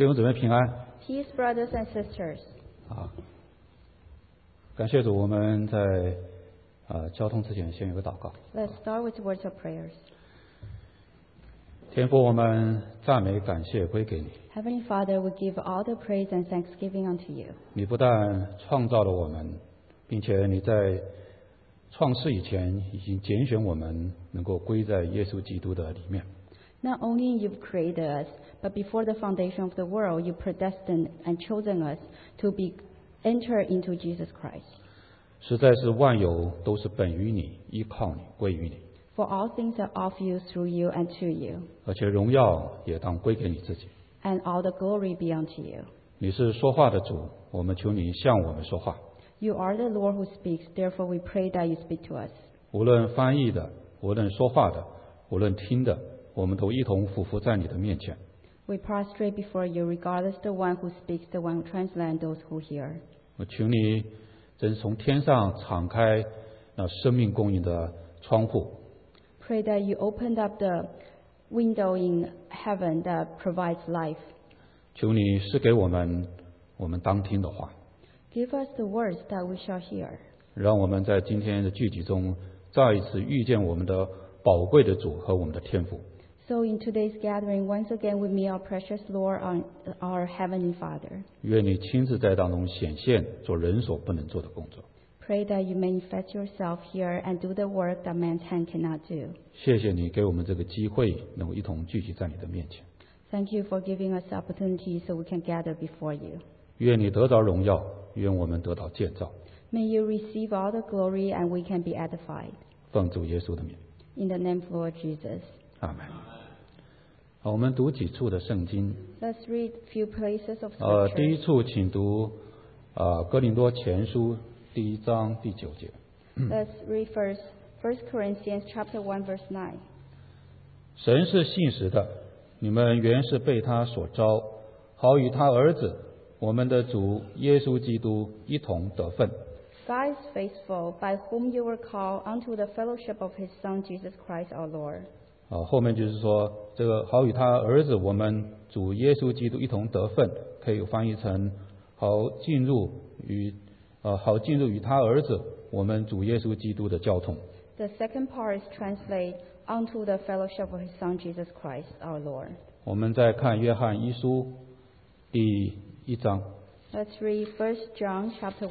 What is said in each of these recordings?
弟兄姊妹平安。 Peace, brothers and sisters. 感谢主，我们在交通之前先有个祷告。 Let's start with words of prayers. 天父，我们赞美感谢归给你。 Heavenly Father, we give all the praise and thanksgiving unto you. 你不但创造了我们，并且你在创世以前已经拣选我们，能够归在耶稣基督的里面。 Not only you've created us, but before the foundation of the world, you predestined and chosen us to be enter into Jesus Christ. 实在是万有都是本于你，依靠你，归于你。 For all things are of you, through you, and to you, 而且荣耀也当归给你自己。 and all the glory be unto you. 你是说话的主，我们求你向我们说话。 You are the Lord who speaks, therefore we pray that you speak to us. 无论翻译的，无论说话的，无论听的，我们都一同俯伏在你的面前。 We prostrate before you, regardless the one who speaks, the one who translates, and those who hear. 我求你真从天上敞开那生命供应的窗户， Pray that you opened up the window in heaven that provides life. 求你赐给我们当听的话， Give us the words that we shall hear. 让我们在今天的聚集中再一次遇见我们的宝贵的主和我们的天父。 So in today's gathering, once again we meet our precious Lord, our Heavenly Father. 愿你亲自在当中显现，做人所不能做的工作。 Pray that you manifest yourself here and do the work that man's hand cannot do. 谢谢你给我们这个机会，能够一同聚集在你的面前。 Thank you for giving us the opportunity so we can gather before you. 愿你得着荣耀，愿我们得到建造。 May you receive all the glory and we can be edified. 奉主耶稣的名， In the name of Lord Jesus. 阿门。好，我们读几处的圣经。 Let's read a few places of 第 scripture. 一处，请读哥林多前书第1章第9节。 Let's read first 1 Corinthians chapter 1 verse 9. 神是信实的，你们原是被他所招，好与他儿子我们的主耶稣基督一同得分。 God is faithful, by whom you were called unto the fellowship of his Son Jesus Christ our Lord. 后面就是说，这个好与他儿子我们主耶稣基督一同得分，可以翻译成好进入与他儿子我们主耶稣基督的交通。 The second part is translate unto the fellowship of his Son Jesus Christ our Lord. 我们再看约翰一书第1章， Let's read 1 John chapter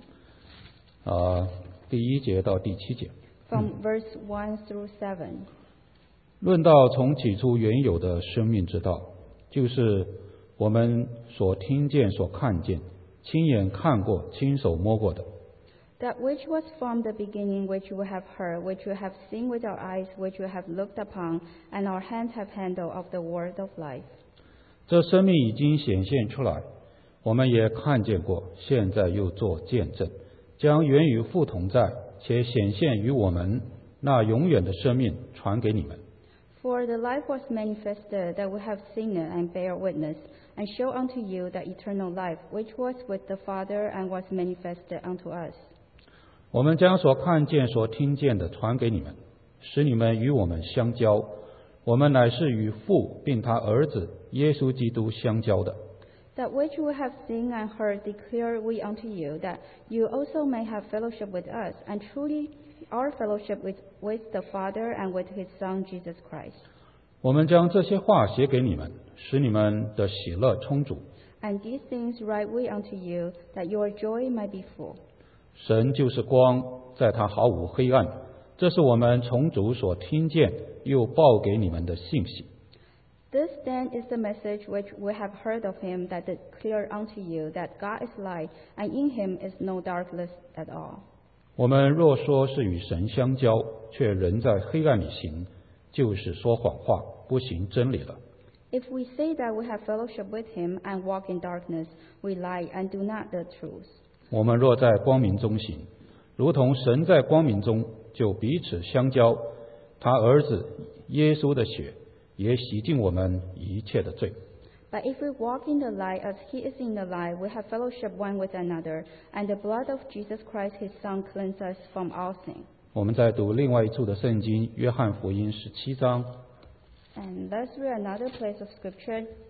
1 第1节到第7节。 from verse 1 through 7. 论到从起初原有的生命之道，就是我们所听见、所看见、亲眼看过、亲手摸过的。 That which was from the beginning, which you have heard, which you have seen with our eyes, which you have looked upon, and our hands have handled of the word of life. 这生命已经显现出来，我们也看见过，现在又做见证，将原与父同在，且显现于我们那永远的生命传给你们。 For the life was manifested, that we have seen it and bear witness, and show unto you the eternal life, which was with the Father and was manifested unto us. 我们将所看见、所听见的传给你们，使你们与我们相交。我们乃是与父并他儿子耶稣基督相交的。 That which we have seen and heard declare we unto you, that you also may have fellowship with us, and truly our fellowship with the Father and with his Son Jesus Christ. 我们将这些话写给你们，使你们的喜乐充足。 And these things write we unto you, that your joy might be full. 神就是光，在他毫无黑暗。这是我们从主所听见又报给你们的信息。 This then is the message which we have heard of him, that declare unto you that God is light, and in him is no darkness at all. 我们若说是与神相交，却仍在黑暗里行，就是说谎话，不行真理了。 If we say that we have fellowship with him and walk in darkness, we lie and do not the truth. 我们若在光明中行，如同神在光明中，就彼此相交。他儿子耶稣的血也洗净我们一切的罪。 But if we walk in the light as he is in the light, we have fellowship one with another, and the blood of Jesus Christ his Son cleanses us from all sin. 我们再读另外一处的圣经，约翰福音17章。 And let's read another place of scripture,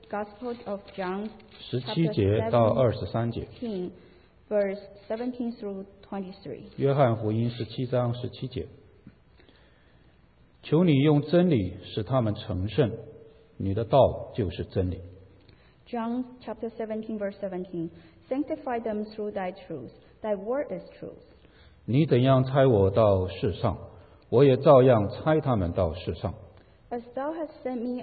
Gospel of John, 17节到23节。 verse 17 through 23. 约翰福音17章17节。求你用真理使他们成圣，你的道就是真理。 John chapter 17, verse 17. Sanctify them through thy truth. Thy word is truth. 你怎样差我到世上，我也照样差他们到世上。 As thou hast sent me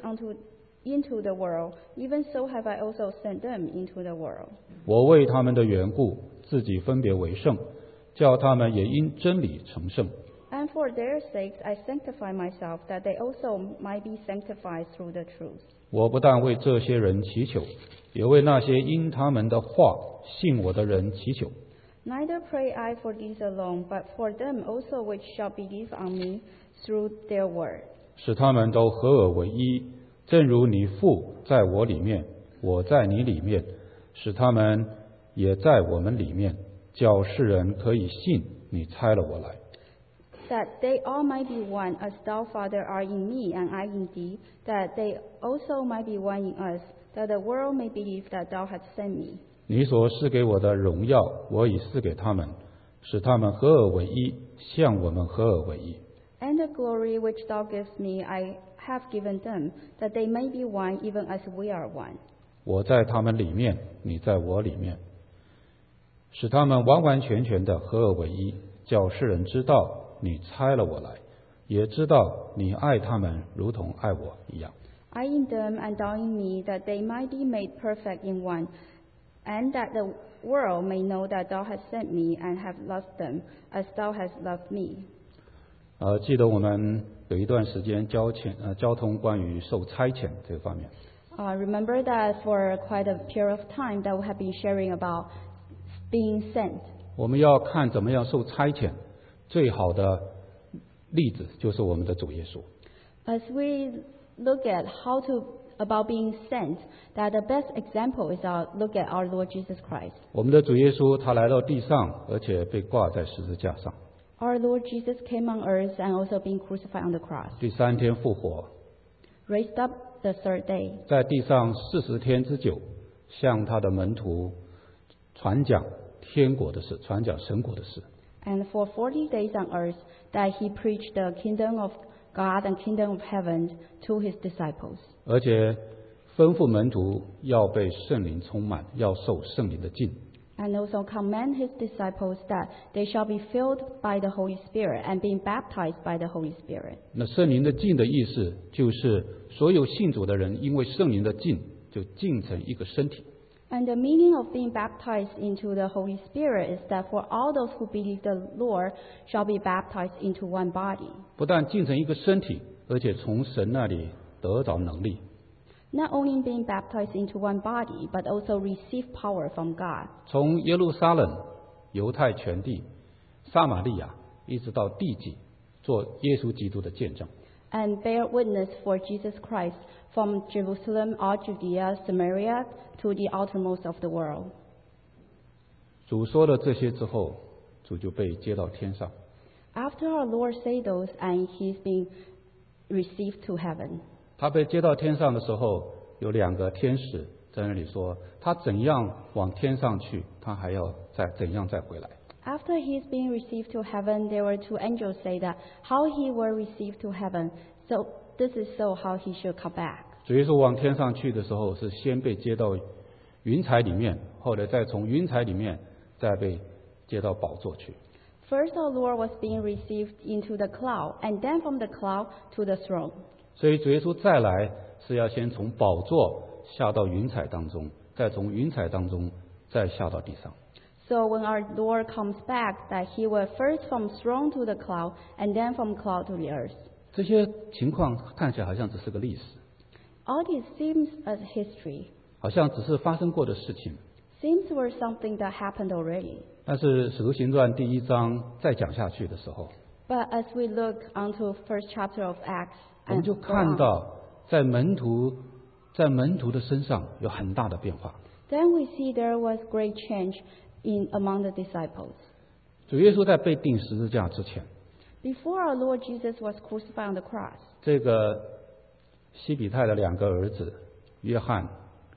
into the world, even so have I also sent them into the world. 我为他们的缘故，自己分别为圣，叫他们也因真理成圣。 And for their sakes I sanctify myself, that they also might be sanctified through the truth. 我不但为这些人祈求，也为那些因他们的话信我的人祈求。 Neither pray I for these alone, but for them also which shall believe on me through their word. 使他们都合而为一，正如你父在我里面，我在你里面，使他们也在我们里面，叫世人可以信你差了我来。 That they all might be one, as thou, Father, art in me, and I in thee, that they also might be one in us, that the world may believe that thou hast sent me. 你所赐给我的荣耀，我已赐给他们，使他们合而为一，像我们合而为一。 And the glory which thou givest me I have given them, that they may be one, even as we are one. 我在他们里面，你在我里面，使他们完完全全的合而为一，叫世人知道你差了我来，也知道你爱他们如同爱我一样。 I in them, and thou in me, that they might be made perfect in one, and that the world may know that thou hast sent me, and have loved them, as thou hast loved me. 记得我们有一段时间交通关于受差遣这个方面。 Remember that for quite a period of time that we have been sharing about being sent. 我们要看怎么样受差遣，最好的例子就是我们的主耶稣。 As we look at about being sent, that the best example is look at our Lord Jesus Christ. 我们的主耶稣他来到地上，而且被挂在十字架上。 Our Lord Jesus came on earth and also being crucified on the cross. 第3天复活， Raised up the third day. 在地上40天之久，向他的门徒传讲天国的事，传讲神国的事。 And for 40 days on earth, that he preached the kingdom of God and kingdom of heaven to his disciples. 而且吩咐门徒要被圣灵充满，要受圣灵的浸。 And also command his disciples that they shall be filled by the Holy Spirit and being baptized by the Holy Spirit. 那圣灵的浸的意思，就是所有信主的人，因为圣灵的浸，就浸成一个身体。 And the meaning of being baptized into the Holy Spirit is that for all those who believe the Lord shall be baptized into one body. 不但浸成一个身体，而且从神那里得着能力。 Not only being baptized into one body, but also receive power from God. 从耶路撒冷、犹太全地、撒玛利亚，一直到地极，做耶稣基督的见证。 And bear witness for Jesus Christ from Jerusalem, all Judea, Samaria, to the outermost of the world. 主说了这些之后，主就被接到天上。 After our Lord said those, and he's been received to heaven. 他被接到天上的时候，有2个天使在那里说，他怎样往天上去，他还要怎样再回来。 After he's been received to heaven, there were 2 angels say that how he were received to heaven. So this is so how he should come back. 主耶稣往天上去的时候，是先被接到云彩里面，后来再从云彩里面再被接到宝座去。 First, our Lord was being received into the cloud, and then from the cloud to the throne. 所以主耶稣再来是要先从宝座下到云彩当中，再从云彩当中再下到地上。 So when our Lord comes back, that he will first from throne to the cloud, and then from cloud to the earth. 这些情况看起来好像只是个历史， All this seems as history, 好像只是发生过的事情。 seems were something that happened already. 但是使徒行传第1章再讲下去的时候， But as we look onto first chapter of Acts, 我们 and 就 go 看 on, 到在门徒的身上有很大的变化。 then we see there was great change among the disciples. 主耶稣在被钉十字架之前， Before our Lord Jesus was crucified on the cross, 这个西比泰的2个儿子约翰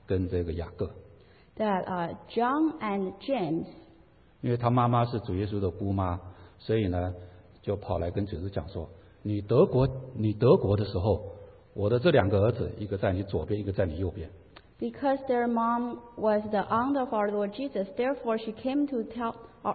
跟这个雅各， that John and James, 因为他妈妈是主耶稣的姑妈，所以呢就跑来跟主耶稣讲说，你得国的时候，我的这2个儿子，一个在你左边，一个在你右边。 because their mom was the aunt of our Lord Jesus, therefore she came to tell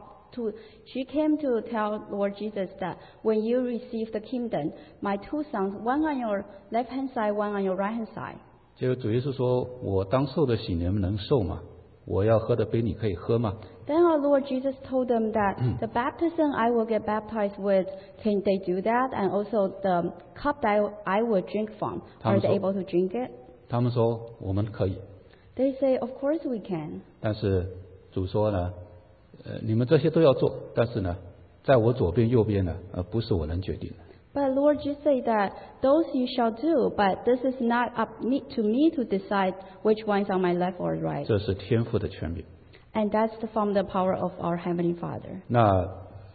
Lord Jesus that when you receive the kingdom, my 2 sons, one on your left hand side, one on your right hand side. 结果主耶稣说，我当受的洗你们能受吗？我要喝的杯你可以喝吗？ Then our Lord Jesus told them that the baptism I will get baptized with, can they do that? And also the cup that I will drink from, are they able to drink it? 他们说我们可以， They say, of course we can. 但是主说呢，你们这些都要做，但是呢，在我左边右边呢，不是我能决定的。 But Lord just said that those you shall do, but this is not up to me to decide which one's on my left or right. 这是天父的权柄。 And that's from the power of our Heavenly Father. 那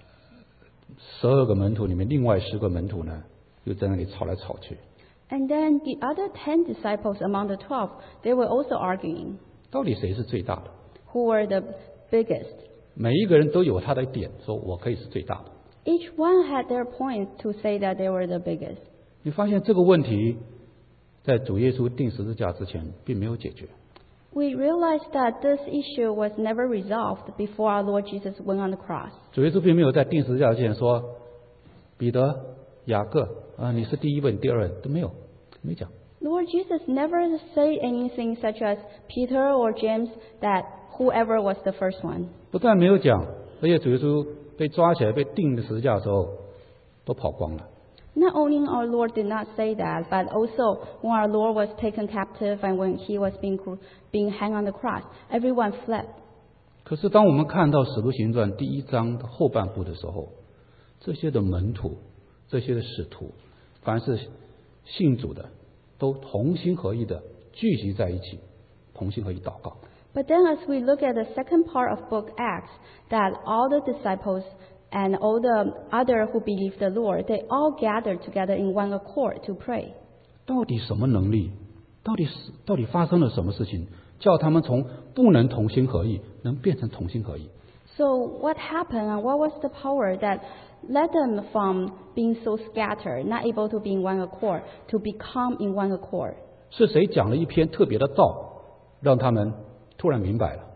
12个门徒里面，另外10个门徒呢，又在那里吵来吵去。 And then the other 10 disciples among the 12, they were also arguing 到底谁是最大的？ who were the biggest. 每一个人都有他的点，说我可以是最大的。 Each one had their points to say that they were the biggest. 你发现这个问题，在主耶稣钉十字架之前并没有解决。 We realized that this issue was never resolved before our Lord Jesus went on the cross. 主耶稣并没有在钉十字架之前说，彼得、雅各你是第一位，你第二位，都没有，没讲。 Lord Jesus never said anything such as Peter or James, that whoever was the first one. 不但没有讲，而且主耶稣被抓起来被钉十字架的时候，都跑光了。 Not only our Lord did not say that, but also when our Lord was taken captive and when he was being hanged on the cross, everyone fled. 可是当我们看到《使徒行传》第1章的后半部的时候，这些的门徒、这些的使徒，凡是信主的，都同心合意的聚集在一起，同心合意祷告。 But then as we look at the second part of book Acts, that all the disciples and all the other who believed the Lord, they all gathered together in one accord to pray. 到底什么能力？到底发生了什么事情，叫他们从不能同心合意，能变成同心合意？ So what happened and what was the power that led them from being so scattered, not able to be in one accord, to become in one accord? 是谁讲了一篇特别的道，让他们突然明白了？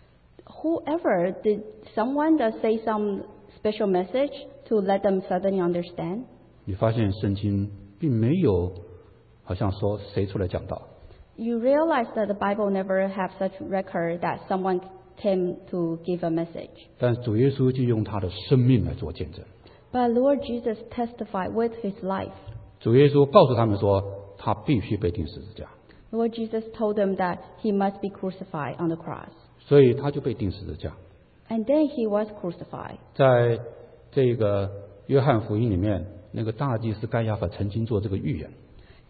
Did someone that say some special message to let them suddenly understand? 你发现圣经并没有好像说谁出来讲道， You realize that the Bible never have such record that someone came to give a message. 但主耶稣就用他的生命来做见证。 But Lord Jesus testified with his life. 主耶稣告诉他们说，他必须被钉十字架， Lord Jesus told them that he must be crucified on the cross. 所以他就被钉十字架。 And then he was crucified. 在这个约翰福音里面，那个大祭司该亚法曾经做这个预言。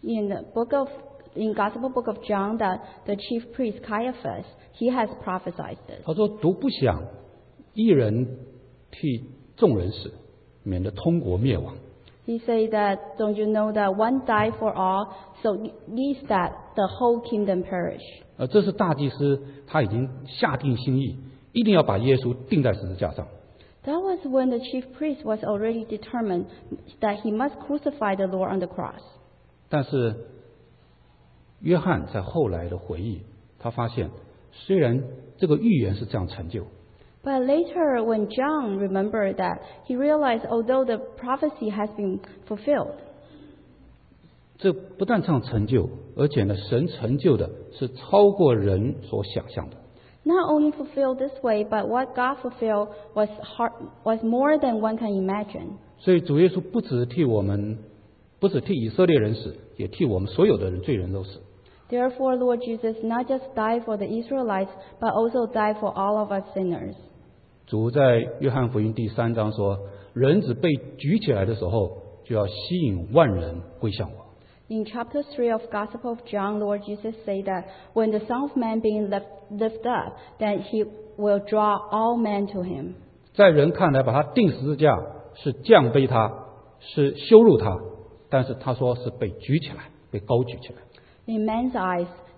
In Gospel book of John, that the chief priest Caiaphas, he has prophesied this. 他说：“独不想一人替众人死，免得通国灭亡。” He said that, don't you know that one died for all, so least that the whole kingdom perish. 这是大祭司他已经下定心意，一定要把耶稣钉在十字架上。 That was when the chief priest was already determined that he must crucify the Lord on the cross. 但是约翰在后来的回忆，他发现虽然这个预言是这样成就， But later, when John remembered that, he realized although the prophecy has been fulfilled, 这不但这样成就，而且呢，神成就的是超过人所想象的。 not only fulfilled this way, but what God fulfilled was more than one can imagine. 所以主耶稣不只替以色列人死，也替我们所有的人罪人都死。 Therefore, Lord Jesus not just died for the Israelites, but also died for all of us sinners. 主在约翰福音第3章说，人子被举起来的时候，就要吸引万人归向我。 In chapter 3 of Gospel of John, Lord Jesus said that when the Son of Man being lifted up, then he will draw all men to him. 在人看来，把他钉十字架是降卑他，是羞辱他，但是他说是被举起来，被高举起来。 In man's eyes,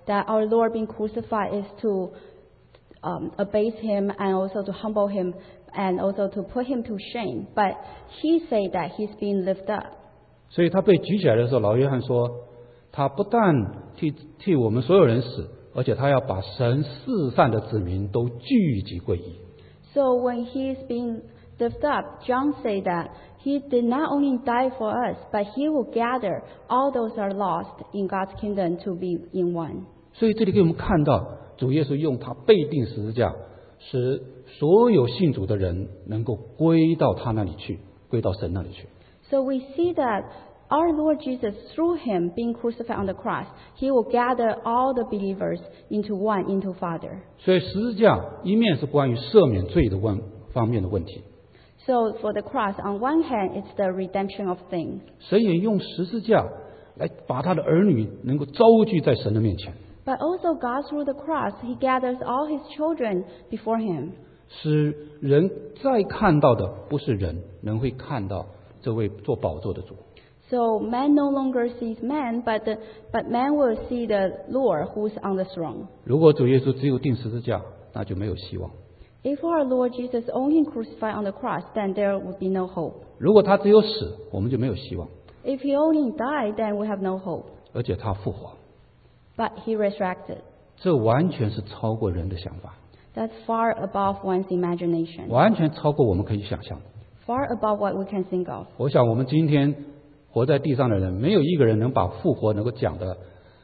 that our Lord being crucified is to abase him and also to humble him and also to put him to shame. But he said that he's being lifted up. 所以他被举起来的时候，老约翰说，他不但替我们所有人死，而且他要把神世上的子民都聚集归一。 So when he is being lifted up, John said that he did not only die for us, but he will gather all those who are lost in God's kingdom to be in one. 所以这里给我们看到，主耶稣用他背定十字架，使所有信主的人能够归到他那里去，归到神那里去。 So we see that our Lord Jesus, through him being crucified on the cross, he will gather all the believers into one, into Father. 所以十字架一面是关于赦免罪的方面的问题， So for the cross, on one hand, it's the redemption of things. 神也用十字架来把他的儿女能够招聚在神的面前， But also God, through the cross, he gathers all his children before him. 使人再看到的不是人会看到这位做宝座的主。 So man no longer sees man, but man will see the Lord who's on the throne. 如果主耶稣只有钉十字架，那就没有希望； If our Lord Jesus only crucified on the cross, then there would be no hope. 如果他只有死，我们就没有希望。 If he only died, then we have no hope. 而且他复活， But he resurrected. 这完全是超过人的想法， That's far above one's imagination. 完全超过我们可以想象的。 Far above what we can think of. 我想我们今天活在地上的人，没有一个人能把复活能够讲得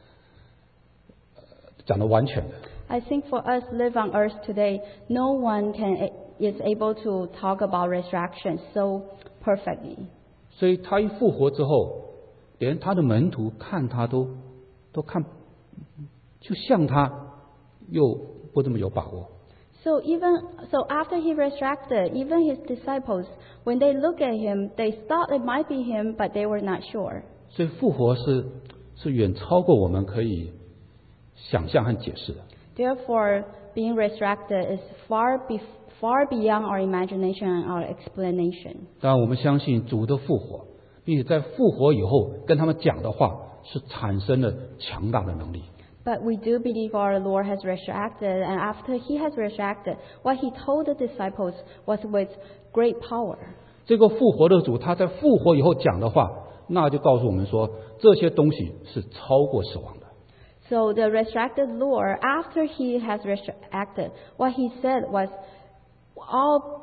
完全的。 I think for us live on earth today, no one is able to talk about resurrection so perfectly. 所以他一复活之后，连他的门徒看他都看，就像他又不这么有把握。 So after he resurrected, even his disciples, when they look at him, they thought it might be him, but they were not sure. 所以复活是远超过我们可以想象和解释的。 Therefore, being resurrected is far beyond our imagination and our explanation. 当然，我们相信主的复活，并且在复活以后跟他们讲的话，是产生了强大的能力。 But we do believe our Lord has resurrected, and after he has resurrected, what he told the disciples was with great power. 这个复活的主，他在复活以后讲的话，那就告诉我们说，这些东西是超过死亡的。 So the resurrected Lord, after he has resurrected, what he said was all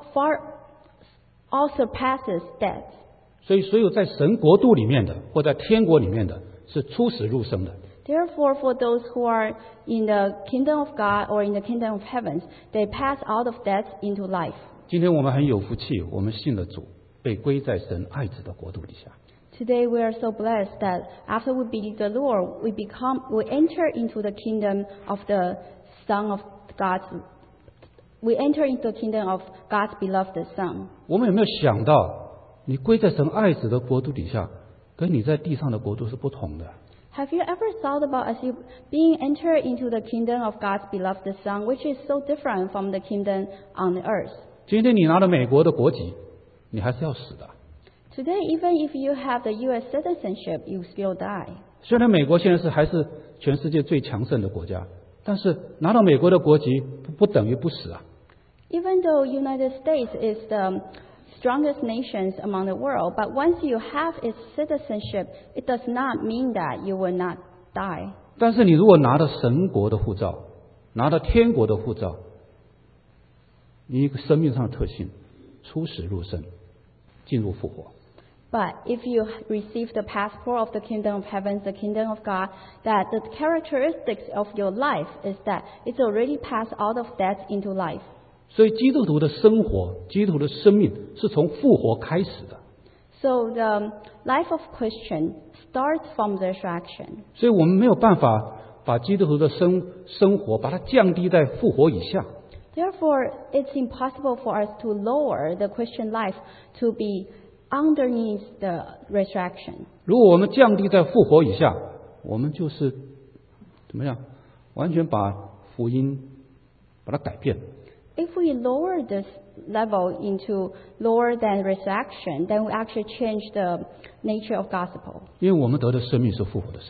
surpasses death. 所以，所有在神国度里面的，或在天国里面的，是出死入生的。 Therefore, for those who are in the kingdom of God or in the kingdom of heavens, they pass out of death into life. 今天我们很有福气，我们信了主，被归在神爱子的国度底下。 Today we are so blessed that after we believe the Lord, we enter into the kingdom of the Son of God's. We enter into the kingdom of God's beloved Son. 我们有没有想到，你归在神爱子的国度底下，跟你在地上的国度是不同的？ Have you ever thought about as you being entered into the kingdom of God's beloved Son, which is so different from the kingdom on the earth? 今天你拿了美国的国籍，你还是要死的。 Today, even if you have the U.S. citizenship, you still die. 虽然美国现在还是全世界最强盛的国家，但是拿到美国的国籍不等于不死啊。 Even though United States is the strongest nations among the world, but once you have its citizenship, it does not mean that you will not die. 但是你如果拿到神国的护照，拿到天国的护照，你一个生命上的特性，出死入生，进入复活。 But if you receive the passport of the kingdom of heavens, the kingdom of God, that the characteristics of your life is that it's already passed out of death into life. 所以基督徒的生活，基督徒的生命是从复活开始的。 So the life of Christian starts from the resurrection. 所以我们没有办法把基督徒的生活把它降低在复活以下。 Therefore, it's impossible for us to lower the Christian life to be underneath the resurrection. 如果我们降低在复活以下，我们就是怎么样？完全把福音把它改变。 If we lower this level into lower than resurrection, then we actually change the nature of gospel. 因为我们得的生命是复活的生命。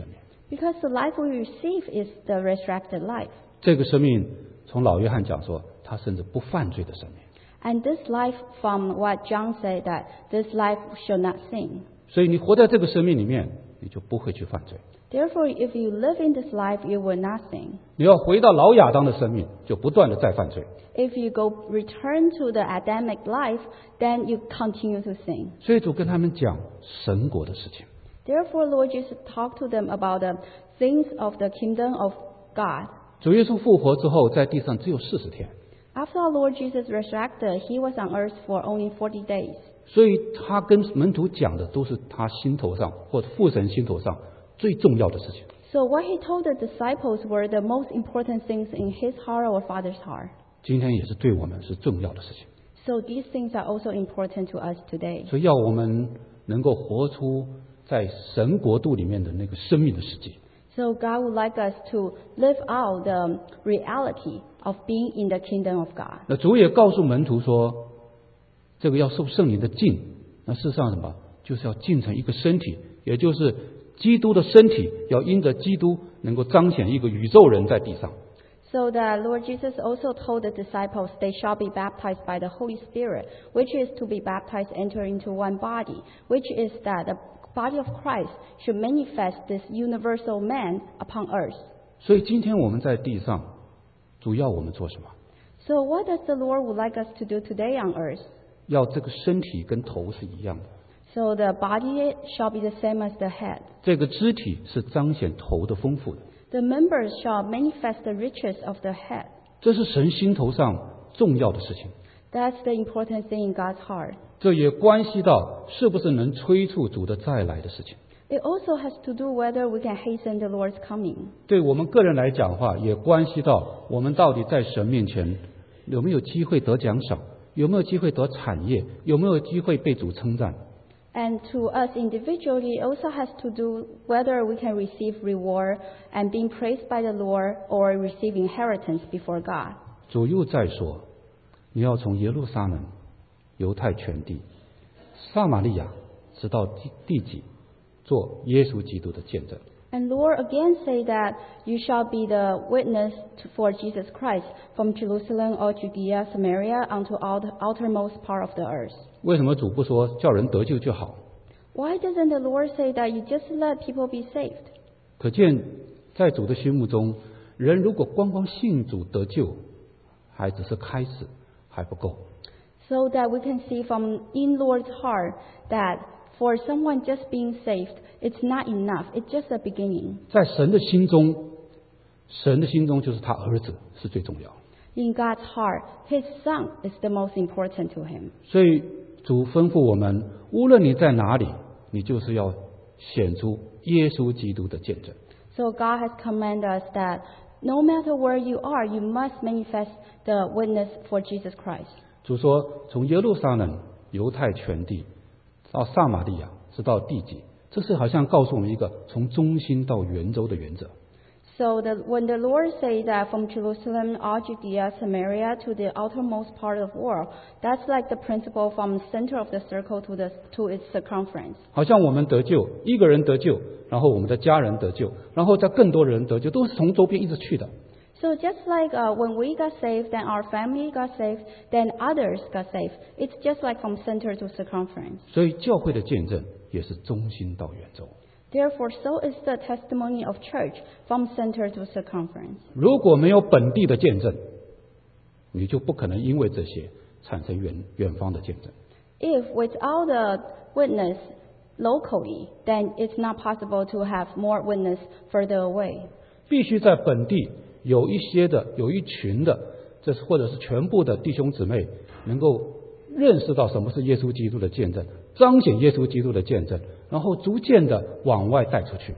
Because the life we receive is the resurrected life. 这个生命从老约翰讲说，他甚至不犯罪的生命。 And this life, from what John said, that this life shall not sin. 所以你活在这个生命里面，你就不会去犯罪。 Therefore, if you live in this life, you will not sin. 你要回到老亚当的生命，就不断的再犯罪。 If you return to the Adamic life, then you continue to sin. 所以主跟他们讲神国的事情。 Therefore, Lord Jesus talked to them about the things of the kingdom of God. 主耶稣复活之后，在地上只有40天， After our Lord Jesus resurrected, he was on earth for only 40 days. 所以他跟门徒讲的都是他心头上或者父神心头上最重要的事情。 So what he told the disciples were the most important things in his heart or Father's heart. 今天也是对我们是重要的事情。 So these things are also important to us today. 所以要我们能够活出在神国度里面的那个生命的实际。 So God would like us to live out the reality of being in the kingdom of God. 那主也告诉门徒说，这个要受圣灵的浸。那事实上什么？就是要浸成一个身体，也就是基督的身体要因着基督能够彰显一个宇宙人在地上。 So the Lord Jesus also told the disciples they shall be baptized by the Holy Spirit, which is to be baptized enter into one body, which is that the body of Christ should manifest this universal man upon earth. 所以今天我们在地上，主要我们做什么？ So what does the Lord would like us to do today on earth? 要这个身体跟头是一样的， So the body shall be the same as the head. 这个肢体是彰显头的丰富的。 The members shall manifest the riches of the head. 这是神心头上重要的事情。 That's the important thing in God's heart. 这也关系到是不是能催促主的再来的事情。 It also has to do whether we can hasten the Lord's coming. 对我们个人来讲的话，也关系到我们到底在神面前有没有机会得奖赏，有没有机会得产业，有没有机会被主称赞。 And to us individually, it also has to do whether we can receive reward and being praised by the Lord or receive inheritance before God. 主又再说，你要从耶路撒冷、犹太全地、撒玛利亚，直到地极，做耶稣基督的见证。 And Lord again say that you shall be the witness for Jesus Christ from Jerusalem or Judea, Samaria, unto all the outermost part of the earth. 为什么主不说叫人得救就好？ Why doesn't the Lord say that you just let people be saved? 可见在主的心目中，人如果光光信主得救，还只是开始，还不够。 So that we can see from in Lord's heart that for someone just being saved, it's not enough. It's just a beginning. 在神的心中，神的心中就是他儿子是最重要。 In God's heart, His Son is the most important to Him. 所以主吩咐我们，无论你在哪里，你就是要显出耶稣基督的见证。 So God has commanded us that no matter where you are, you must manifest the witness for Jesus Christ. 主说，从耶路撒冷、犹太全地到撒玛利亚，直到地极，这是好像告诉我们一个从中心到圆周的原则。 So when the Lord say that from Jerusalem, all Judea, Samaria to the outermost part of the world, that's like the principle from the center of the circle to its circumference. 好像我们得救，一个人得救，然后我们的家人得救，然后再更多人得救，都是从周边一直去的。 So just like when we got saved, then our family got saved, then others got saved. It's just like from center to circumference. 所以教会的见证也是中心到圆周。 Therefore, so is the testimony of church from center to circumference. 如果没有本地的见证，你就不可能因为这些产生远方的见证。 If without the witness locally, then it's not possible to have more witness further away. 必须在本地有一群的，这是或者是全部的弟兄姊妹，能够认识到什么是耶稣基督的见证，彰显耶稣基督的见证，然后逐渐的往外带出去。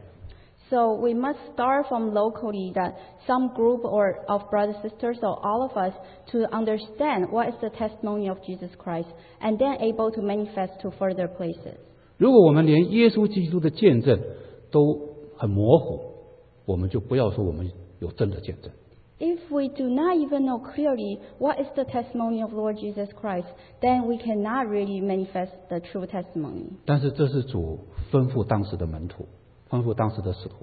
So we must start from locally that some group or of brothers, sisters, or all of us to understand what is the testimony of Jesus Christ and then able to manifest to further places. 如果我们连耶稣基督的见证都很模糊，我们就不要说我们有真的见证。 If we do not even know clearly what is the testimony of Lord Jesus Christ, then we cannot really manifest the true testimony. 但是这是主吩咐当时的门徒，吩咐当时的使徒，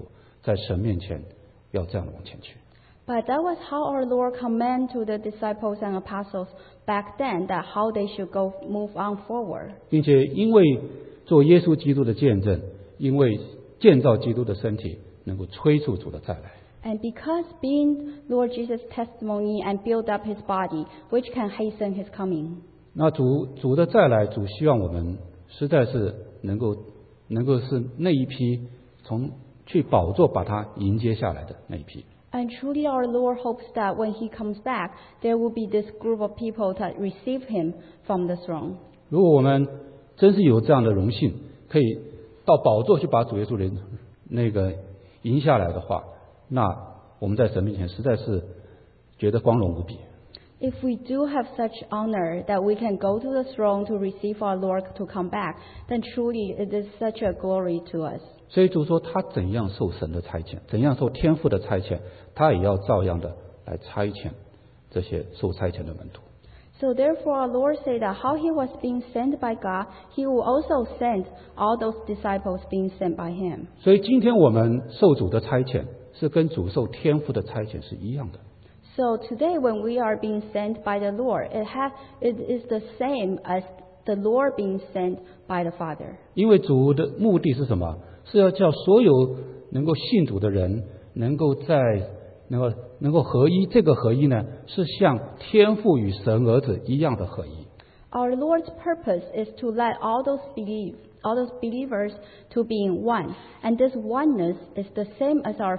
在神面前要这样往前去。 But that was how our Lord commanded to the disciples and apostles back then, that how they should move on forward. 并且因为做耶稣基督的见证，因为建造基督的身体，能够催促主的再来。 And because being Lord Jesus' testimony and build up his body, which can hasten his coming. 那主的再来，主希望我们实在是能够是那一批从去宝座把他迎接下来的那一批。 And truly our Lord hopes that when he comes back, there will be this group of people that receive him from the throne. 如果我们真是有这样的荣幸，可以到宝座去把主耶稣人迎下来的话，那我们在神面前实在是觉得光荣无比。 If we do have such honor that we can go to the throne to receive our Lord to come back, then truly it is such a glory to us. 所以主说他怎样受神的差遣，怎样受天父的差遣，他也要照样的来差遣这些受差遣的门徒。 So therefore our Lord said that how he was being sent by God, he will also send all those disciples being sent by him. 所以今天我们受主的差遣，是跟主受天父的差遣是一样的。 So today when we are being sent by the Lord, it is the same as the Lord being sent by the Father. 因为主的目的是什么？是要叫所有能够信主的人能够合一。这个合一呢，是像天父与神儿子一样的合一。 Our Lord's purpose is to let all those believers to be in one, and this oneness is the same as our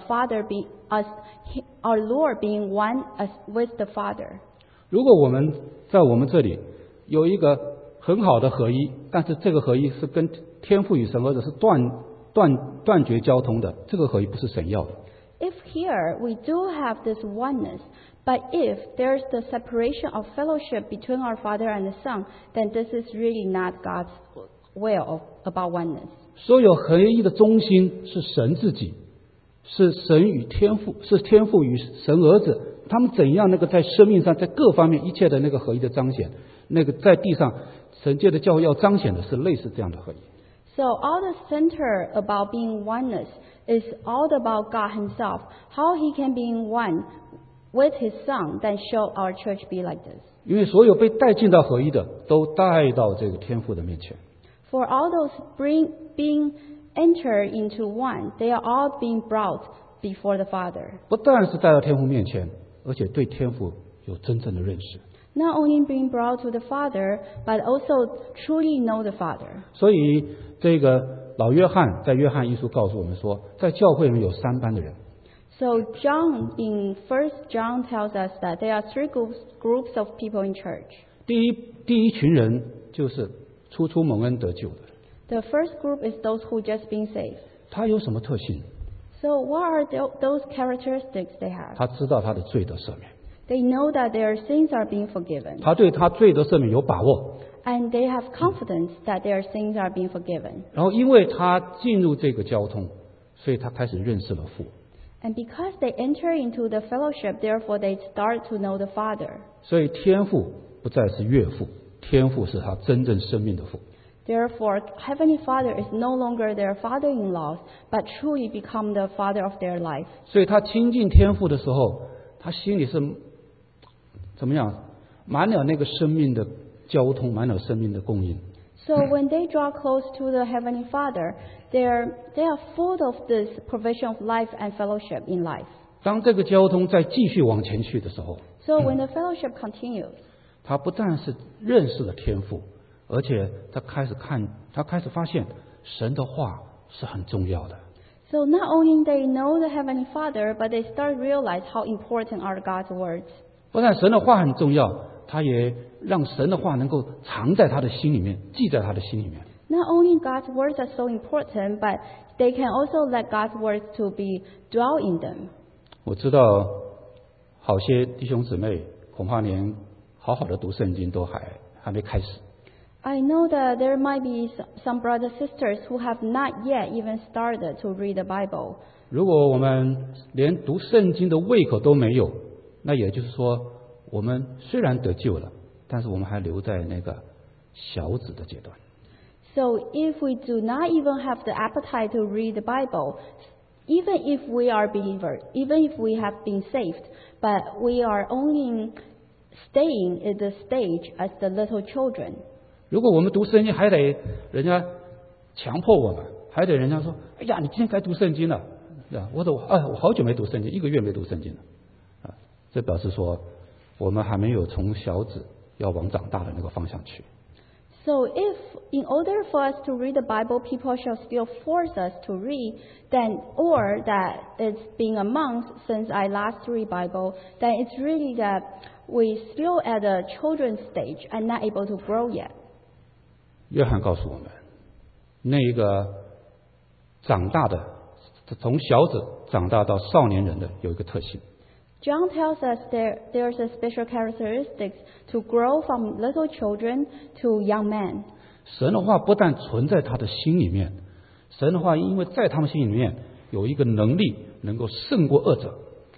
Lord being one as with the Father. 如果我们在我们这里有一个很好的合一，但是这个合一是跟天父与神儿子是断绝交通的，这个合一不是神要的。 If here we do have this oneness, but if there's the separation of fellowship between our Father and the Son, then this is really not God's will about oneness. 所有合一的中心是神自己，是神与天父，是天父与神儿子，他们怎样在生命上，在各方面一切的合一的彰显，在地上神界的教会要彰显的是类似这样的合一。 So all the center about being oneness is all about God himself, how he can be in one with his Son, then show our church be like this. 因为所有被带进到合一的，都带到这个天父的面前。 For all those being entered into one, they are all being brought before the Father. 不但是带到天父面前，而且对天父有真正的认识。 Not only being brought to the Father, but also truly know the Father. 所以这个老约翰在约翰一书告诉我们说，在教会里面有三班的人。 So John in 1 John tells us that there are three groups of people in church. 第一群人就是初蒙恩得救的。 The first group is those who just been saved. 他有什么特性？ So what are those characteristics they have? 他知道他的罪得赦免， They know that their sins are being forgiven. 他对他罪得赦免有把握。 And they have confidence that their sins are being forgiven. 然后因为他进入这个交通，所以他开始认识了父。 And because they enter into the fellowship, therefore they start to know the Father. 所以天父不再是岳父，天父是他真正生命的父。 Therefore, Heavenly Father is no longer their father-in-law, but truly become the father of their life. 所以他亲近天父的时候，他心里是怎么样？满了那个生命的交通，满了生命的供应。 So when they draw close to the Heavenly Father, they are full of this provision of life and fellowship in life. 当这个交通再继续往前去的时候， So when the fellowship continues, 他不但是认识了天父，而且他开始发现神的话是很重要的。 so not only they know the Heavenly Father, but they start realize how important are God's words. 不但神的话很重要，他也让神的话能够藏在他的心里面，记在他的心里面。 Not only God's words are so important, but they can also let God's words to be dwell in them. 我知道好些弟兄姊妹恐怕连好好的读圣经都还没开始。 I know that there might be some brothers and sisters who have not yet even started to read the Bible. 如果我们连读圣经的胃口都没有，那也就是说，我们虽然得救了，但是我们还留在那个小子的阶段。 So if we do not even have the appetite to read the Bible, Even if we are believers, even if we have been saved, but we are only staying at the stage as the little children. 如果我们读圣经还得人家强迫我们，还得人家说，哎呀，你今天该读圣经了，对吧？我好久没读圣经，1个月没读圣经了，啊，这表示说我们还没有从小子要往长大的那个方向去。 So if in order for us to read the Bible, people shall still force us to read, then or that it's been a month since I last read Bible, then it's really that we still at the children's stage and not able to grow yet. 约翰告诉我们，那一个长大的，从小子长大到少年人的有一个特性。 John tells us there's a special characteristics to grow from little children to young men. 神的话不但存在他的心里面，神的话因为在他们心里面有一个能力，能够胜过恶者。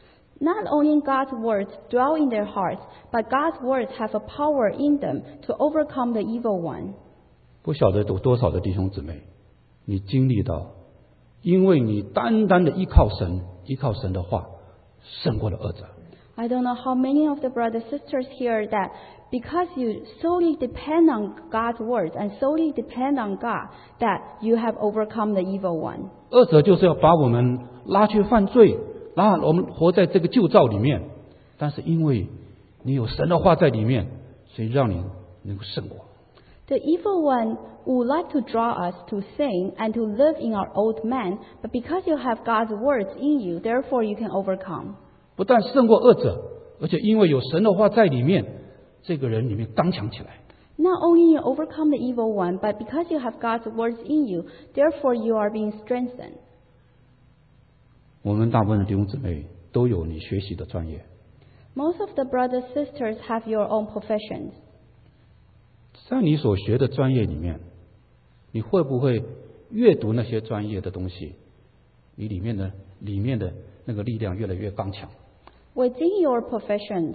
Not only God's words dwell in their hearts, but God's words have a power in them to overcome the evil one. 不晓得有多少的弟兄姊妹，你经历到，因为你单单的依靠神，依靠神的话，胜过了恶者。 I don't know how many of the brothers and sisters here that because you solely depend on God's words and solely depend on God, that you have overcome the evil one. 恶者就是要把我们拉去犯罪，然后我们活在这个旧造里面。但是因为你有神的话在里面，所以让你能够胜过。 The evil one would like to draw us to sin and to live in our old man, but because you have God's words in you, therefore you can overcome. 不但胜过恶者，而且因为有神的话在里面，这个人里面刚强起来。 Not only you overcome the evil one, but because you have God's words in you, therefore you are being strengthened. 我们大部分的弟兄姊妹都有你学习的专业。 Most of the brothers and sisters have your own professions. 在你所学的专业里面，你会不会阅读那些专业的东西，你里面的那个力量越来越刚强？ Within your professions,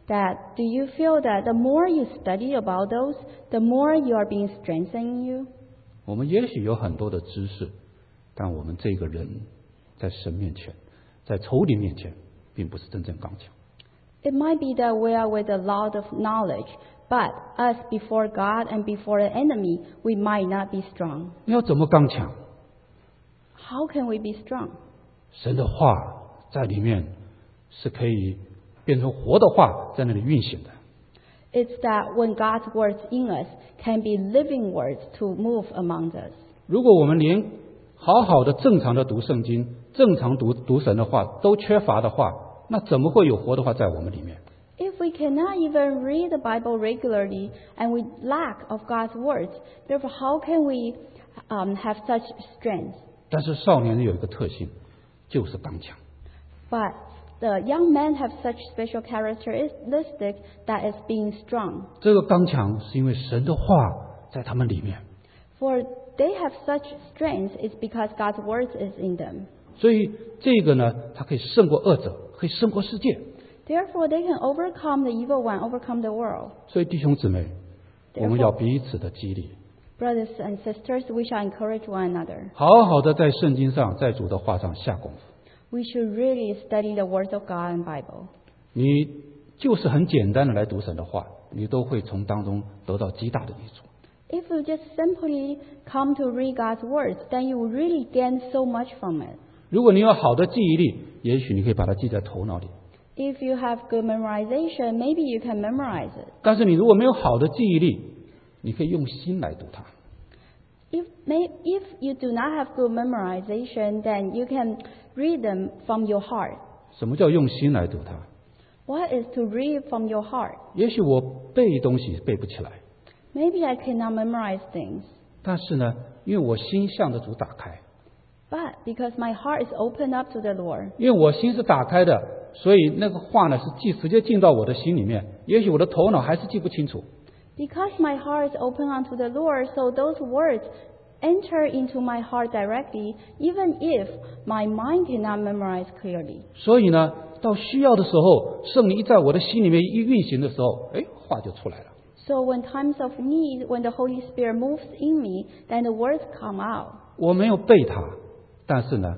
do you feel that the more you study about those, the more you are being strengthened in you? 我们也许有很多的知识，但我们这个人在神面前，在仇敌面前，并不是真正刚强。 It might be that we are with a lot of knowledge, but us before God and before the enemy, we might not be strong. 你要怎么刚强？ How can we be strong? 神的话在里面是可以变成活的话，在那里运行的。 It's that when God's words in us can be living words to move among us. 如果我们连好好的正常的读圣经，正常读神的话都缺乏的话，那怎么会有活的话在我们里面？ If we cannot even read the Bible regularly and we lack of God's words, therefore how can we have such strength? 但是少年人有一个特性，就是刚强。 But the young men have such special characteristic that is being strong. 这个刚强是因为神的话在他们里面， For they have such strength is because God's words is in them. 所以这个呢，他可以胜过恶者，可以胜过世界。 Therefore they can overcome the evil one, overcome the world. 所以弟兄姊妹，我们要彼此的激励， Brothers and sisters, we shall encourage one another. 好好的在圣经上，在主的话上下功夫。 We should really study the words of God and Bible. 你就是很简单的来读神的话，你都会从当中得到极大的益处。 If you just simply come to read God's words, then you will really gain so much from it. 如果你有好的记忆力，也许你可以把它记在头脑里。 If you have good memorization, maybe you can memorize it. 但是你如果没有好的记忆力，你可以用心来读它。 If you do not have good memorization, then you can read them from your heart. 什么叫用心来读它？ What is to read from your heart? 也许我背东西背不起来， Maybe I cannot memorize things. 但是呢，因为我心向着主打开， But because my heart is open up to the Lord, 因为我心是打开的，所以那个话呢是直接进到我的心里面。也许我的头脑还是记不清楚， because my heart is open unto the Lord, so those words enter into my heart directly, even if my mind cannot memorize clearly. 所以呢，到需要的时候，圣灵一在我的心里面一运行的时候，话就出来了。 So when times of need, when the Holy Spirit moves in me, then the words come out. 我没有背它，但是呢，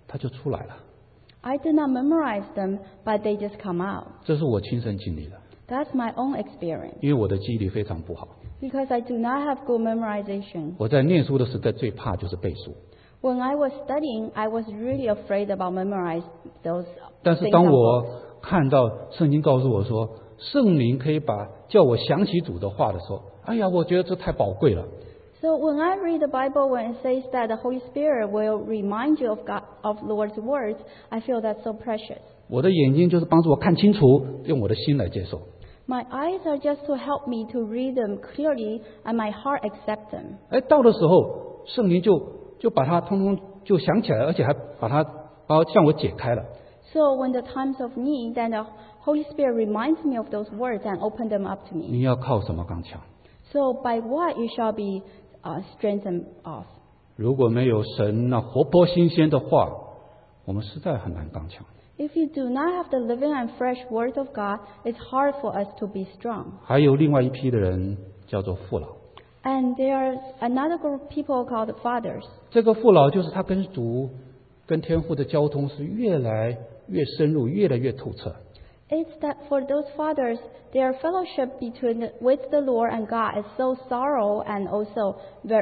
它就出来了。 I did not memorize them, but they just come out. 这是我亲身经历的， That's my own experience. 因为我的记忆力非常不好。 Because I do not have good memorization. 我在念书的时代最怕就是背书， When I was studying, I was really afraid about memorize those 但是 things 当 on 我 books. 看到圣经告诉我说，圣灵可以叫我想起主的话的时候，哎呀，我觉得这太宝贵了。 So when I read the Bible, when it says that the Holy Spirit will remind you of Lord's words, I feel that's so precious. 我的眼睛就是帮助我看清楚，用我的心来接受。 My eyes are just to help me to read them clearly, and my heart accept them. 哎，到的时候，圣灵就把它通通就想起来，而且还把它向我解开了。 So when the times of need, then the Holy Spirit reminds me of those words and open them up to me. 你要靠什么刚强？ So by what you shall be strengthened of. 如果没有神那活泼新鲜的话，我们实在很难刚强。 If you do not have the living and fresh word of God, it's hard for us to be strong. 还有另外一批的人叫做父老， And there's another group of people called fathers. 这个父老就是他跟主、跟天父的交通是越来越深入、越来越透彻。 It's that for those fathers, their fellowship with the Lord and God is so thorough and also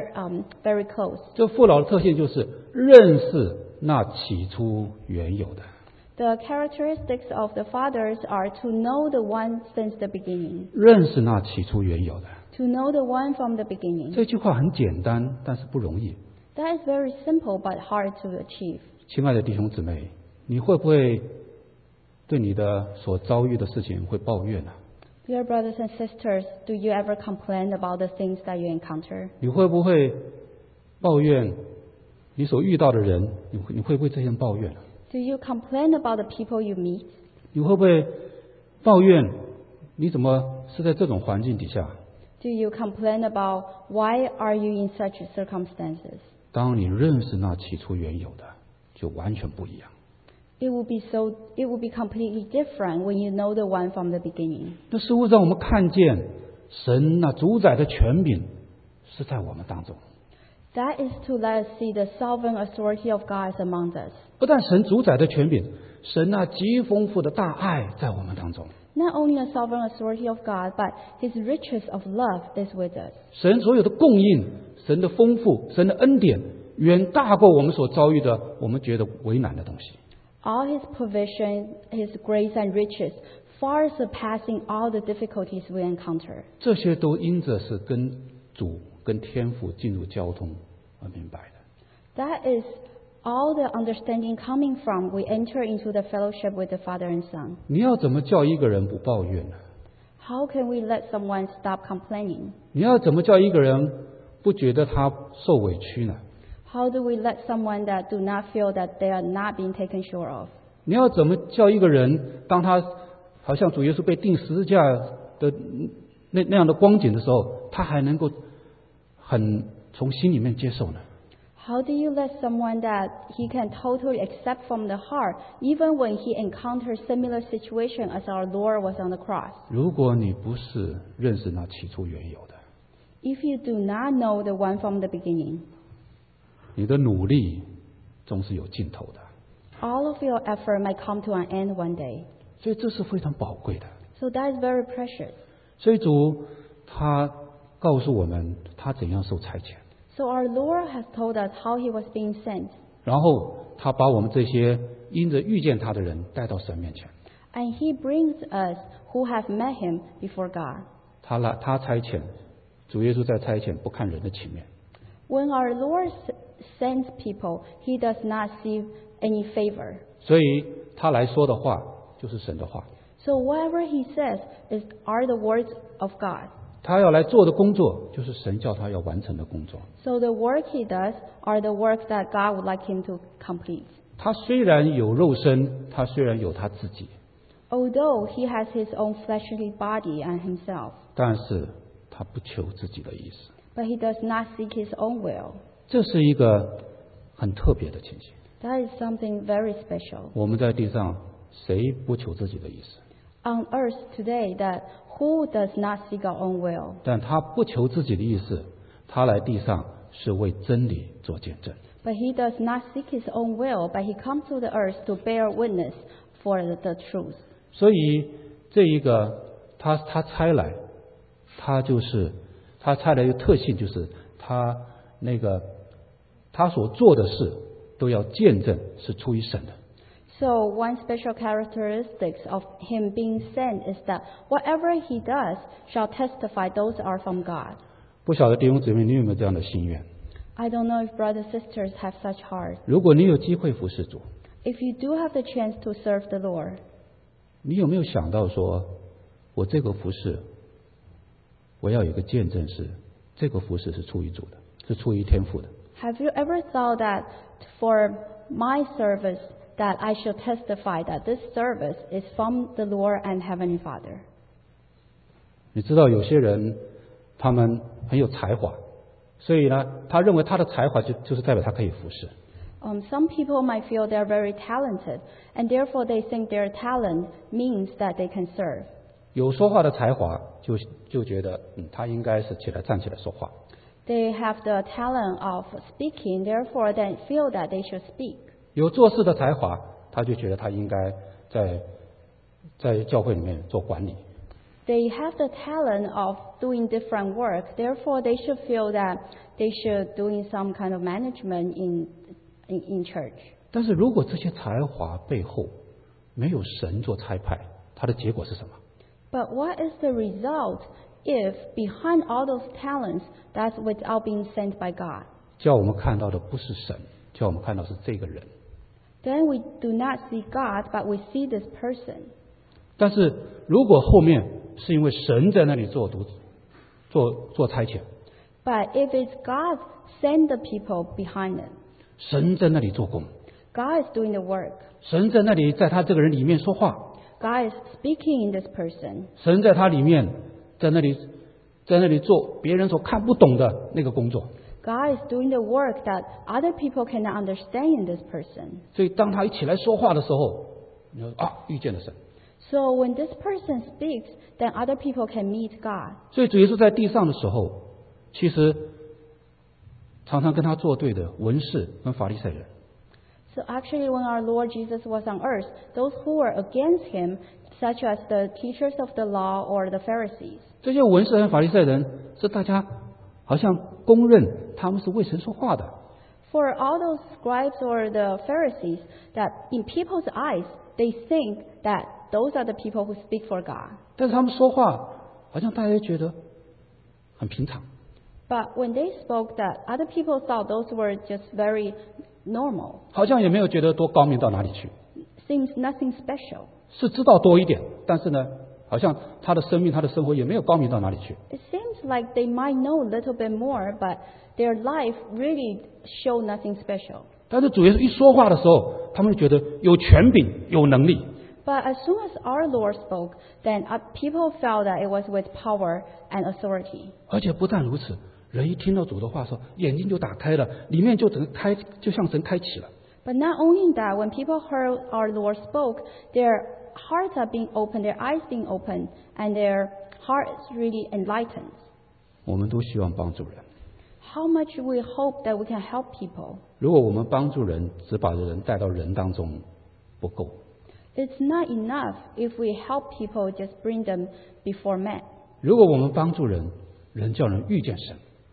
very close. 这父老的特性就是认识那起初原有的。 The characteristics of the fathers are to know the one since the beginning. 认识那起初原有的。 To know the one from the beginning. 这句话很简单，但是不容易。 That is very simple but hard to achieve. 亲爱的弟兄姊妹，你会不会对你的所遭遇的事情会抱怨呢？ Dear brothers and sisters, do you ever complain about the things that you encounter? 你会不会抱怨你所遇到的人？你会不会这样抱怨？ Do you complain about the people you meet? 你会不会抱怨你怎么是在这种环境底下？ Do you complain about why are you in such circumstances? 当你认识那起初原有的，就完全不一样。 It will be completely different when you know the one from the beginning. 那似乎让我们看见神那主宰的权柄是在我们当中。 That is to let us see the sovereign authority of God is among us. 不但神主宰的权柄，神那极丰富的大爱在我们当中。 Not only the sovereign authority of God, but His riches of love is with us. 神所有的供应，神的丰富，神的恩典，远大过我们所遭遇的我们觉得为难的东西。 All His provision, His grace and riches, far surpassing all the difficulties we encounter. 这些都因着是跟主、跟天父进入交通而明白的。 That is all the understanding coming from we enter into the fellowship with the Father and Son. 你要怎么叫一个人不抱怨呢？ How can we let someone stop complaining? 你要怎么叫一个人不觉得他受委屈呢？ How do we let someone that do not feel that they are not being taken care of? 你要怎么叫一个人，当他好像主耶稣被钉十字架的那样的光景的时候，他还能够很从心里面接受呢？ How do you let someone that he can totally accept from the heart, even when he encounters similar situation as our Lord was on the cross? 如果你不是认识那起初原有的， If you do not know the one from the beginning, 你的努力总是有尽头的。 all of your effort might come to an end one day. 所以这是非常宝贵的。 So that is very precious. 所以主他告诉我们他怎样受差遣， So our Lord has told us how he was being sent. 然后他把我们这些因着遇见他的人带到神面前。 And he brings us who have met him before God. 他差遣，主耶稣在差遣不看人的情面。 When our Lord sends people, he does not see any favor. 所以他来说的话就是神的话， So whatever he says are the words of God. 他要来做的工作就是神叫他要完成的工作。 So the work he does are the work that God would like him to complete. 他虽然有肉身，他虽然有他自己， Although he has his own fleshly body and himself, 但是他不求自己的意思。 but he does not seek his own will. 这是一个很特别的情形。 That is something very special. 我们在地上谁不求自己的意思？ On earth today, that who does not seek our own will? 但他不求自己的意思，他来地上是为真理做见证。 But he does not seek his own will, but he comes to the earth to bear witness for the truth. 所以这一个他差来，他差来的特性就是他所做的事都要见证是出于神的。 So one special characteristic of him being sent is that whatever he does shall testify those are from God. 不晓得弟兄姊妹你有没有这样的心愿？ I don't know if brothers and sisters have such hearts. 如果你有机会服侍主， If you do have the chance to serve the Lord, 你有没有想到说，我这个服侍，我要有一个见证是，这个服侍是出于主的，是出于天父的。 have you ever thought that for my service that I shall testify that this service is from the Lord and Heavenly Father? 你知道有些人他们很有才华，所以呢，他认为他的才华就是代表他可以服侍。 Some people might feel they're very talented, and therefore they think their talent means that they can serve. 有说话的才华，就觉得他应该是站起来说话。 They have the talent of speaking, therefore they feel that they should speak. 有做事的才华，他就觉得他应该在教会里面做管理。 They have the talent of doing different work, therefore they should feel that they should doing some kind of management in church. 但是如果这些才华背后没有神做差派，它的结果是什么？ But what is the result if behind all those talents, that's without being sent by God? 叫我们看到的不是神，叫我们看到是这个人。 Then we do not see God, but we see this person. 但是如果后面是因为神在那里做差遣， But if it's God, send the people behind it. 神在那里做工， God is doing the work. 神在那里在他这个人里面说话， God is speaking in this person. 神在他里面在那里做别人所看不懂的那个工作。 God is doing the work that other people cannot understand in this person. 所以当他一起来说话的时候，你说遇见了神。 So when this person speaks, then other people can meet God. 所以主耶稣在地上的时候，其实常常跟他作对的文士跟法利赛人， So actually when our Lord Jesus was on earth, those who were against him, such as the teachers of the law or the Pharisees, 这些文士和法利赛人是大家好像公认他们是为神说话的， for all those scribes or the Pharisees, that in people's eyes, they think that those are the people who speak for God. 但是他们说话好像大家觉得很平常， But when they spoke that, other people thought those were just very normal. 好像也没有觉得多高明到哪里去， Seems nothing special. 是知道多一点，但是呢，好像他的生命、他的生活也没有高明到哪里去。 It seems like they might know a little bit more, but their life really show nothing special. 但是主耶稣一说话的时候，他们就觉得有权柄、有能力。 But as soon as our Lord spoke, then people felt that it was with power and authority. 而且不但如此，人一听到主的话的时候，眼睛就打开了，里面就就像神开启了。 But not only that, when people heard our Lord spoke, their hearts are being opened, their eyes being opened, and their hearts really enlightened. 我们都希望帮助人。 How much we hope that we can help people. 如果我们帮助人，只把人带到人当中，不够。 It's not enough if we help people, just bring them before men. 如果我们帮助人，人叫人遇见神，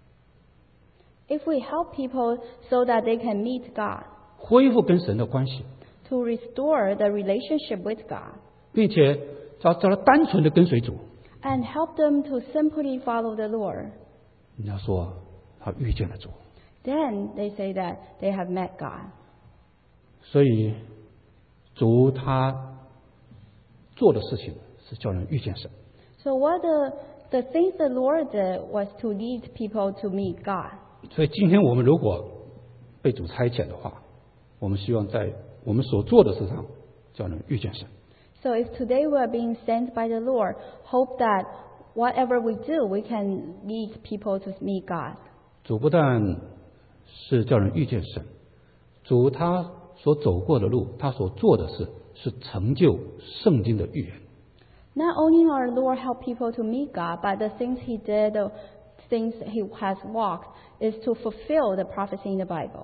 If we help people so that they can meet God, 恢复跟神的关系， to restore the relationship with God, 并且叫他单纯的跟随主， and help them to simply follow the Lord, 人家说他遇见了主。 then they say that they have met God. 所以主他做的事情是叫人遇见神。 So what the things the Lord did was to lead people to meet God. 所以今天我们如果被主差遣的话，我们希望在我们所做的事上叫人遇见神。 So if today we are being sent by the Lord, hope that whatever we do, we can lead people to meet God. 主不但是叫人遇见神，主他所走过的路，他所做的事，是成就圣经的预言。 Not only our Lord help people to meet God, but the things He did, the things He has walked, is to fulfill the prophecy in the Bible.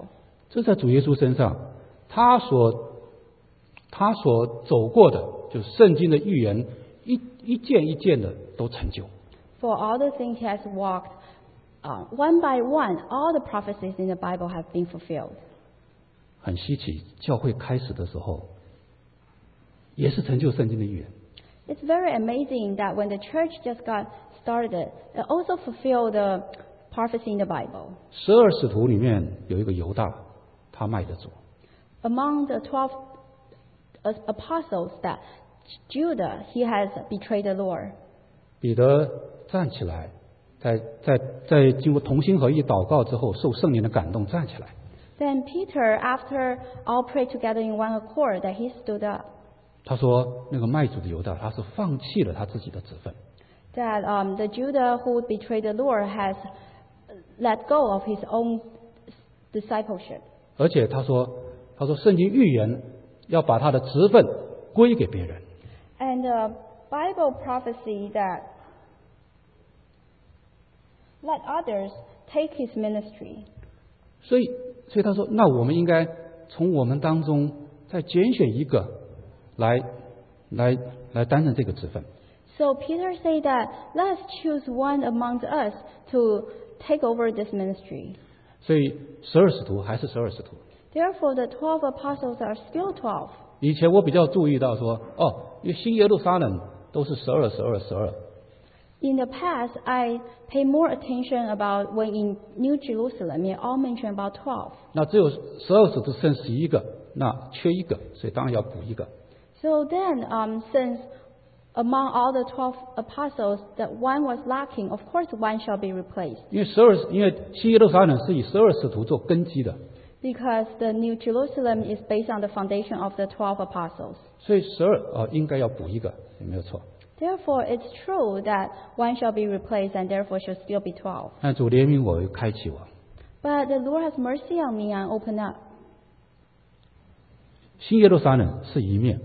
这在主耶稣身上，他所走过的，就是圣经的预言，一件一件的都成就。 For all the things he has walked, one by one, all the prophecies in the Bible have been fulfilled. 很稀奇，教会开始的时候，也是成就圣经的预言。 It's very amazing that when the church just got started, it also fulfilled the prophecy in the Bible. 12使徒里面有一个犹大，他卖的主。 Among the 12 apostles, that Judah, he has betrayed the Lord. 彼得站起来，在经过同心合意祷告之后，受圣灵的感动站起来。 Then Peter, after all prayed together in one accord, that he stood up. 他说，那个卖主的犹大，他是放弃了他自己的职分。 That the Judah who betrayed the Lord has let go of his own discipleship. 而且他说圣经预言要把他的职分归给别人。 And the Bible prophecy that let others take his ministry. 所以他说，那我们应该从我们当中再拣选一个来担任这个职分。 So Peter said that let's choose one among us to take over this ministry. 所以12使徒还是12使徒。 Therefore, the 12 apostles are still 12. 以前我比较注意到说，因为新耶路撒冷都是12。 In the past, I pay more attention about when in New Jerusalem, it all mentioned about 12. 那只有12使徒剩11个，那缺一个，所以当然要补一个。 So then, since among all the 12 apostles, that one was lacking, of course one shall be replaced. 因为新耶路撒冷是以12使徒做根基的， Because the New Jerusalem is based on the foundation of the 12 apostles. 所以应该要补一个，也没有错。 Therefore, it's true that one shall be replaced and therefore should still be 12. 但主怜悯我，开启我。 But the Lord has mercy on me and opened up. 新耶路撒冷是一面，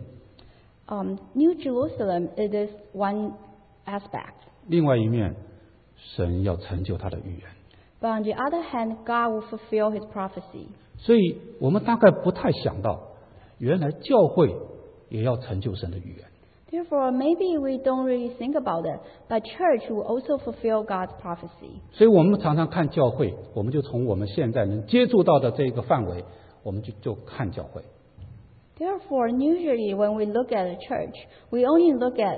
New Jerusalem, it is one aspect. 另外一面，神要成就他的预言。 But on the other hand, God will fulfill his prophecy. 所以我们大概不太想到，原来教会也要成就神的预言。 Therefore, maybe we don't really think about it, but church will also fulfill God's prophecy. 所以我们常常看教会，我们就从我们现在能接触到的这个范围，我们就看教会。 Therefore, usually when we look at a church, we only look at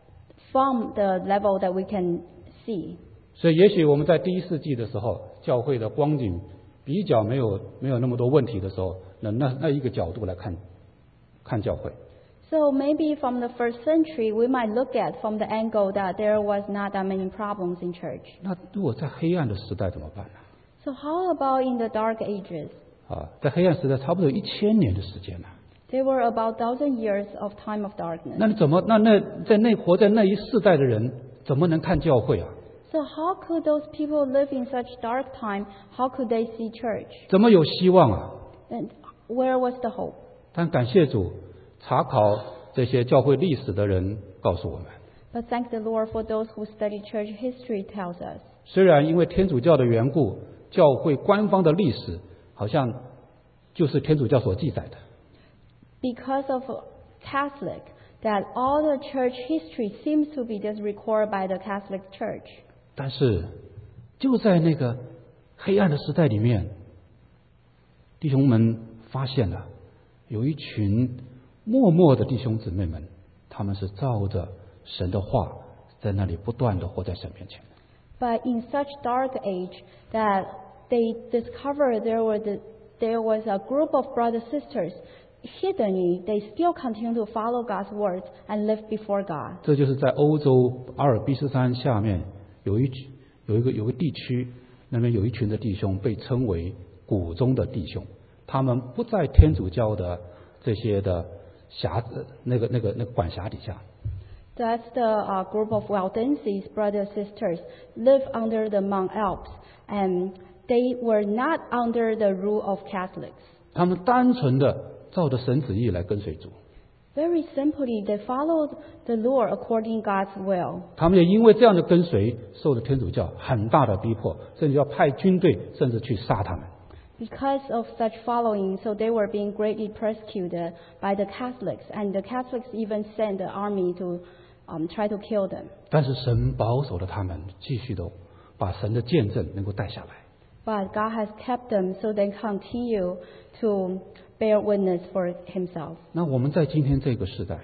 from the level that we can see. 所以也许我们在第1世纪的时候，教会的光景比较没有那么多问题的时候，那一个角度来看教会。 So maybe from the first century, we might look at from the angle that there was not that many problems in church. 那如果在黑暗的时代怎么办呢？ So how about in the dark ages? 在黑暗时代差不多有1000年的时间呢。 There were about 1,000 years of time of darkness. 那你怎么活在那一世代的人怎么能看教会啊？ So how could those people live in such dark time? How could they see church? 怎么有希望啊？ And where was the hope? 但感谢主，查考这些教会历史的人告诉我们， But thank the Lord for those who study church history tells us. 虽然因为天主教的缘故，教会官方的历史好像就是天主教所记载的， Because of Catholic, that all the church history seems to be just recorded by the Catholic Church. 但是就在那个黑暗的时代里面，弟兄们发现了有一群默默的弟兄姊妹们，他们是照着神的话在那里不断的活在神面前。 But in such dark age that they discovered there was a group of brothers and sisters hiddenly, they still continue to follow God's words and live before God. 这就是在欧洲阿尔卑斯山下面有一个地区，那边有一群的弟兄被称为谷中的弟兄，他们不在天主教的这些的那个管辖底下。 That's the group of Waldenses, brothers and sisters, live under the Mount Alps, and they were not under the rule of Catholics. 他们单纯的照着神旨意来跟随主， Very simply, they followed the Lord according God's will. 他们也因为这样的跟随，受了天主教很大的逼迫，甚至要派军队，甚至去杀他们。 Because of such following, so they were being greatly persecuted by the Catholics, and the Catholics even sent the army to try to kill them. 但是神保守了他们，继续的把神的见证能够带下来。 But God has kept them, so they continue to bear witness for Himself. 那我们在今天这个时代，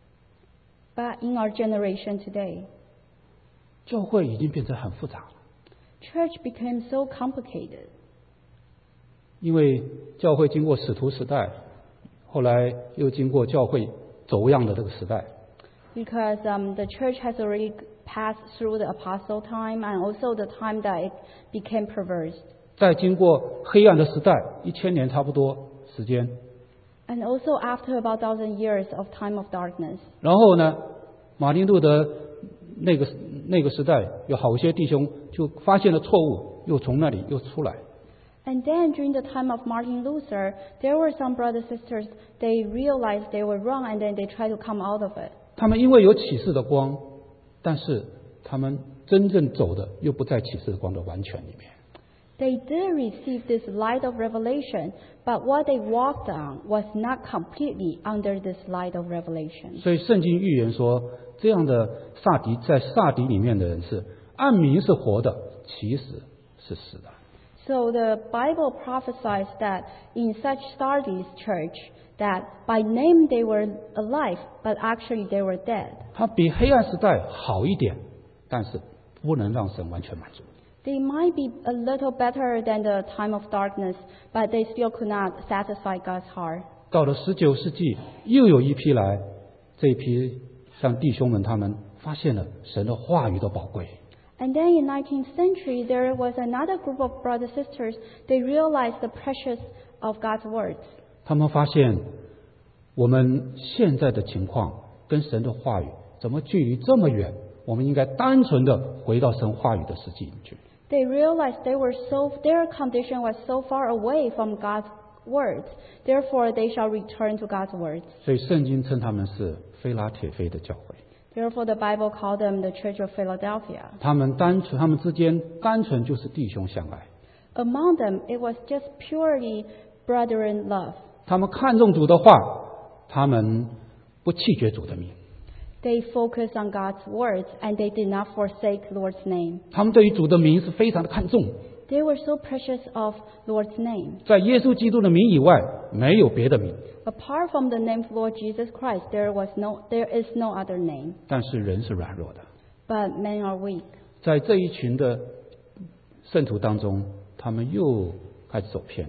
But in our generation today, 教会已经变成很复杂了， church became so complicated. 因为教会经过使徒时代，后来又经过教会走样的这个时代。 Because the church has already passed through the apostle time and also the time that it became perverse. 再经过黑暗的时代，1000年差不多时间。 And also after about 1,000 years of time of darkness. 然后呢，马丁路德那个时代，有好些弟兄就发现了错误，又从那里又出来。 And then during the time of Martin Luther, there were some brothers and sisters, they realized they were wrong and then they tried to come out of it. 他们因为有启示的光，但是他们真正走的又不在启示的光的完全里面。 They did receive this light of revelation, but what they walked on was not completely under this light of revelation. 所以圣经预言说，这样的在撒底里面的人是按名是活的，其实是死的。 So the Bible prophesies that in such Sardis church, that by name they were alive, but actually they were dead. 它比黑暗时代好一点，但是不能让神完全满足。 They might be a little better than the time of darkness, but they still could not satisfy God's heart. 到了19世纪，又有一批来，这一批像弟兄们他们发现了神的话语的宝贵。 And then in 19th century, there was another group of brothers and sisters. They realized the precious of God's words. 他们发现我们现在的情况跟神的话语怎么距离这么远？我们应该单纯的回到神话语的实际里去。 They realized their condition was so far away from God's words. Therefore, they shall return to God's words. 所以圣经称他们是非拉铁非的教会。 Therefore, the Bible called them the Church of Philadelphia. 他们之间单纯就是弟兄相爱。 Among them, it was just purely brethren love. 他们看重主的话，他们不弃绝主的名。 They focused on God's words, and they did not forsake Lord's name. 他们对于主的名是非常的看重。 They were so precious of Lord's name. 在耶稣基督的名以外，没有别的名。 Apart from the name of Lord Jesus Christ, there is no other name. 但是人是软弱的。 But men are weak. 在这一群的圣徒当中，他们又开始走偏，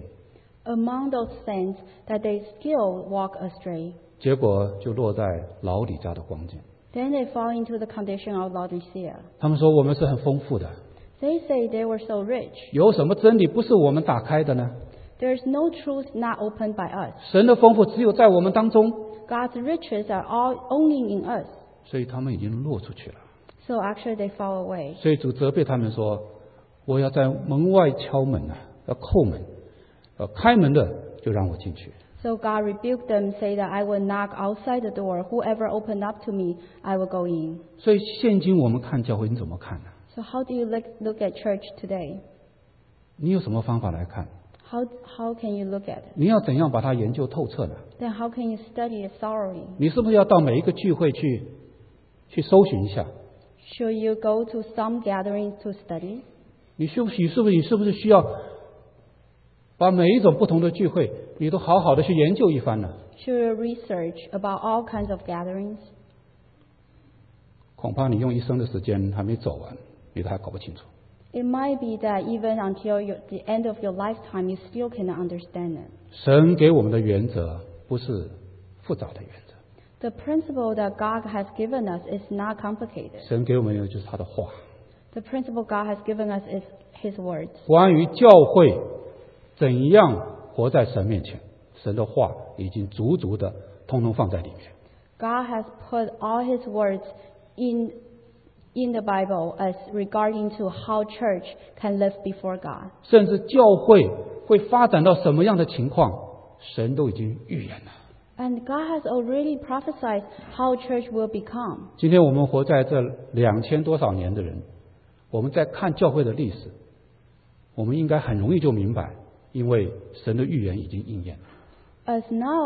Among those saints, that they still walk astray. 结果就落在老底家的光景。 Then they fall into the condition of Laodicea. 他们说我们是很丰富的， They say they were so rich. 有什么真理不是我们打开的呢？ There's no truth not opened by us. 神的丰富只有在我们当中， God's riches are all only in us. 所以他们已经落出去了。 So actually they fall away. 所以主责备他们说：“我要在门外敲门啊，要叩门，开门的就让我进去。” So God rebuked them, say that I will knock outside the door. Whoever opened up to me, I will go in. 所以现今我们看教会，你怎么看呢？ So how do you look at church today? 你有什么方法来看？ How can you look at it? 你要怎样把它研究透彻呢？ Then how can you study it thoroughly? 你是不是要到每一个聚会去搜寻一下？ Should you go to some gatherings to study? 你是不是需要把每一种不同的聚会，你都好好的去研究一番呢？ Should you research about all kinds of gatherings? 恐怕你用一生的时间还没走完，你都还搞不清楚。 It might be that even until the end of your lifetime, you still cannot understand it. 神给我们的原则不是复杂的原则， The principle that God has given us is not complicated. 神给我们的就是他的话。 The principle God has given us is His words. 关于教会怎样活在神面前，神的话已经足足的通通放在里面。 God has put all His words in the Bible as regarding to how church can live before God. 甚至教会会发展到什么样的情况，神都已经预言了。 And God has already prophesied how church will become. 今天我们活在这2000多少年的人，我们在看教会的历史，我们应该很容易就明白， 因为神的预言已经应验了。 As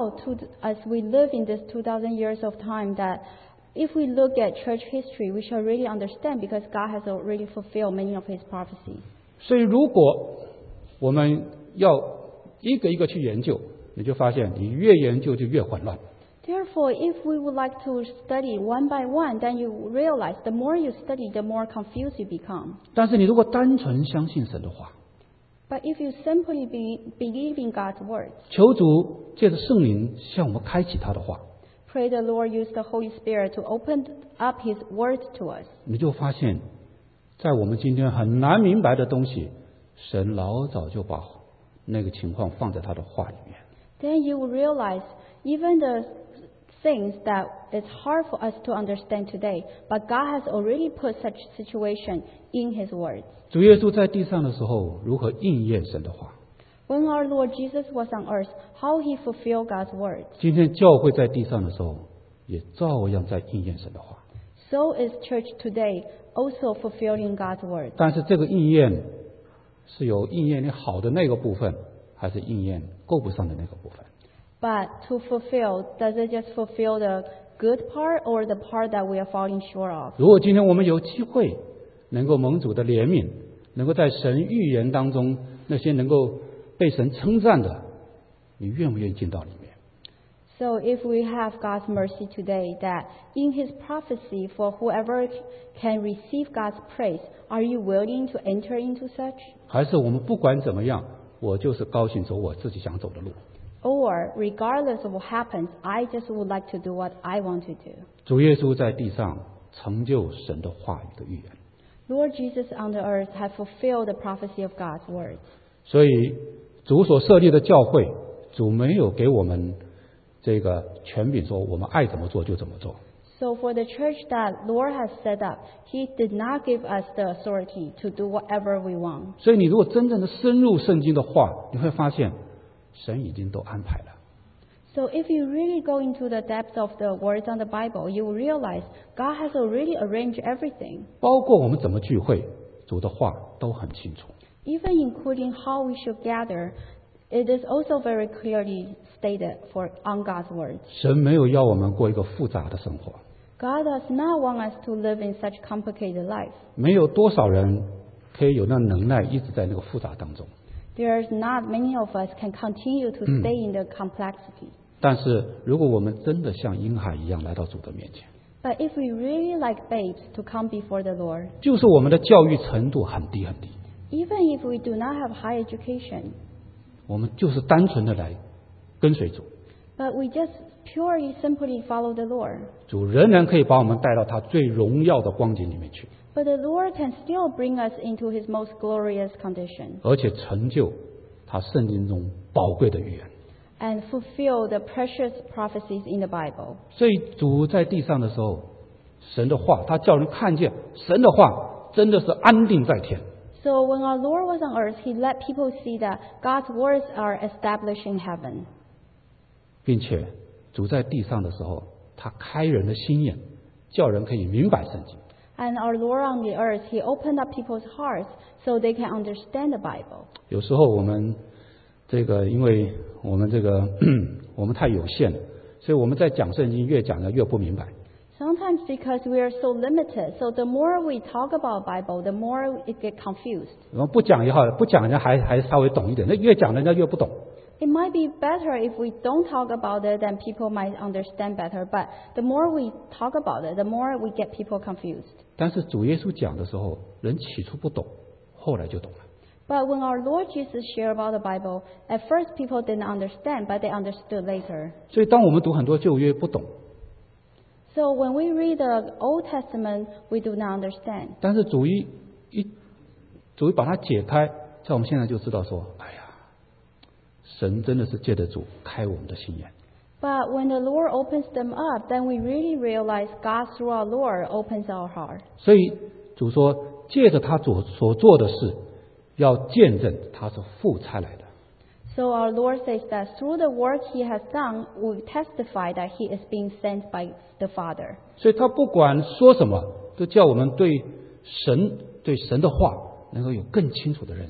we live in this 2,000 years of time, that if we look at church history, we shall really understand because God has already fulfilled many of His prophecies. 所以如果我们要一个一个去研究，你就发现你越研究就越混乱。 Therefore, if we would like to study one by one, then you realize the more you study, the more confused you become. 但是你如果单纯相信神的话， But if you simply believe in God's words, 求主借着圣灵向我们开启他的话， pray the Lord use the Holy Spirit to open up His word to us. 你就发现在我们今天很难明白的东西，神老早就把那个情况放在他的话里面。 Then you will realize even the things that it's hard for us to understand today, but God has already put such situation in His words. 主耶稣在地上的时候如何应验神的话， When our Lord Jesus was on earth, how He fulfilled God's words. 今天教会在地上的时候也照样在应验神的话。 So is church today also fulfilling God's words. 但是这个应验是有应验你好的那个部分，还是应验够不上的那个部分？ But to fulfill, does it just fulfill the good part or the part that we are falling short of? 如果今天我们有机会能够蒙主的怜悯，能够在神预言当中那些能够被神称赞的，你愿不愿意进到里面？ So if we have God's mercy today, that in His prophecy for whoever can receive God's praise, are you willing to enter into such? 还是我们不管怎么样，我就是高兴走我自己想走的路？ Or, regardless of what happens, I just would like to do what I want to do. 主耶稣在地上成就神的话语的预言， Lord Jesus on the earth has fulfilled the prophecy of God's words. 所以主所设立的教会，主没有给我们这个权柄说我们爱怎么做就怎么做。 So for the church that Lord has set up, He did not give us the authority to do whatever we want. 所以你如果真正的深入圣经的话，你会发现神已经都安排了。 So if you really go into the depth of the words on the Bible, you will realize God has already arranged everything. 包括我们怎么聚会，主的话都很清楚。 Even including how we should gather, it is also very clearly stated on God's words. 神没有要我们过一个复杂的生活， God does not want us to live in such complicated life. 没有多少人可以有那能耐一直在那个复杂当中。 There's not many of us can continue to stay in the complexity. 但是如果我们真的像婴孩一样来到主的面前， But if we really like babes to come before the Lord, 就是我们的教育程度很低很低， even if we do not have high education, 我们就是单纯的来跟随主， but we just purely simply follow the Lord. 主仍然可以把我们带到他最荣耀的光景里面去， But the Lord can still bring us into His most glorious condition 而且成就他圣经中宝贵的预言。 and fulfill the precious prophecies in the Bible. 所以主在地上的时候，神的话他叫人看见神的话真的是安定在天。 So when our Lord was on earth, He let people see that God's words are established in heaven. 并且主在地上的时候，他开人的心眼，叫人可以明白圣经。 And our Lord on the earth, He opened up people's hearts so they can understand the Bible. 有时候我们因为我们我们太有限了，所以我们在讲圣经越讲的越不明白。 Sometimes because we are so limited, so the more we talk about Bible, the more it get confused. 然后不讲也好，不讲人家还稍微懂一点，那越讲人家越不懂。 It might be better if we don't talk about it, then people might understand better. But the more we talk about it, the more we get people confused. 但是主耶稣讲的时候，人起初不懂，后来就懂了。 But when our Lord Jesus shared about the Bible, at first people didn't understand, but they understood later. 所以当我们读很多旧约不懂， So when we read the Old Testament, we do not understand. 但是主一把它解开，在我们现在就知道说，哎呀，神真的是借着主开我们的心眼。 But when the Lord opens them up, then we really realize God through our Lord opens our heart. 所以主说，借着他所做的事，要见证他是父差来的。 So our Lord says that through the work He has done, we testify that He is being sent by the Father. 所以他不管说什么，都叫我们对神的话能够有更清楚的认识。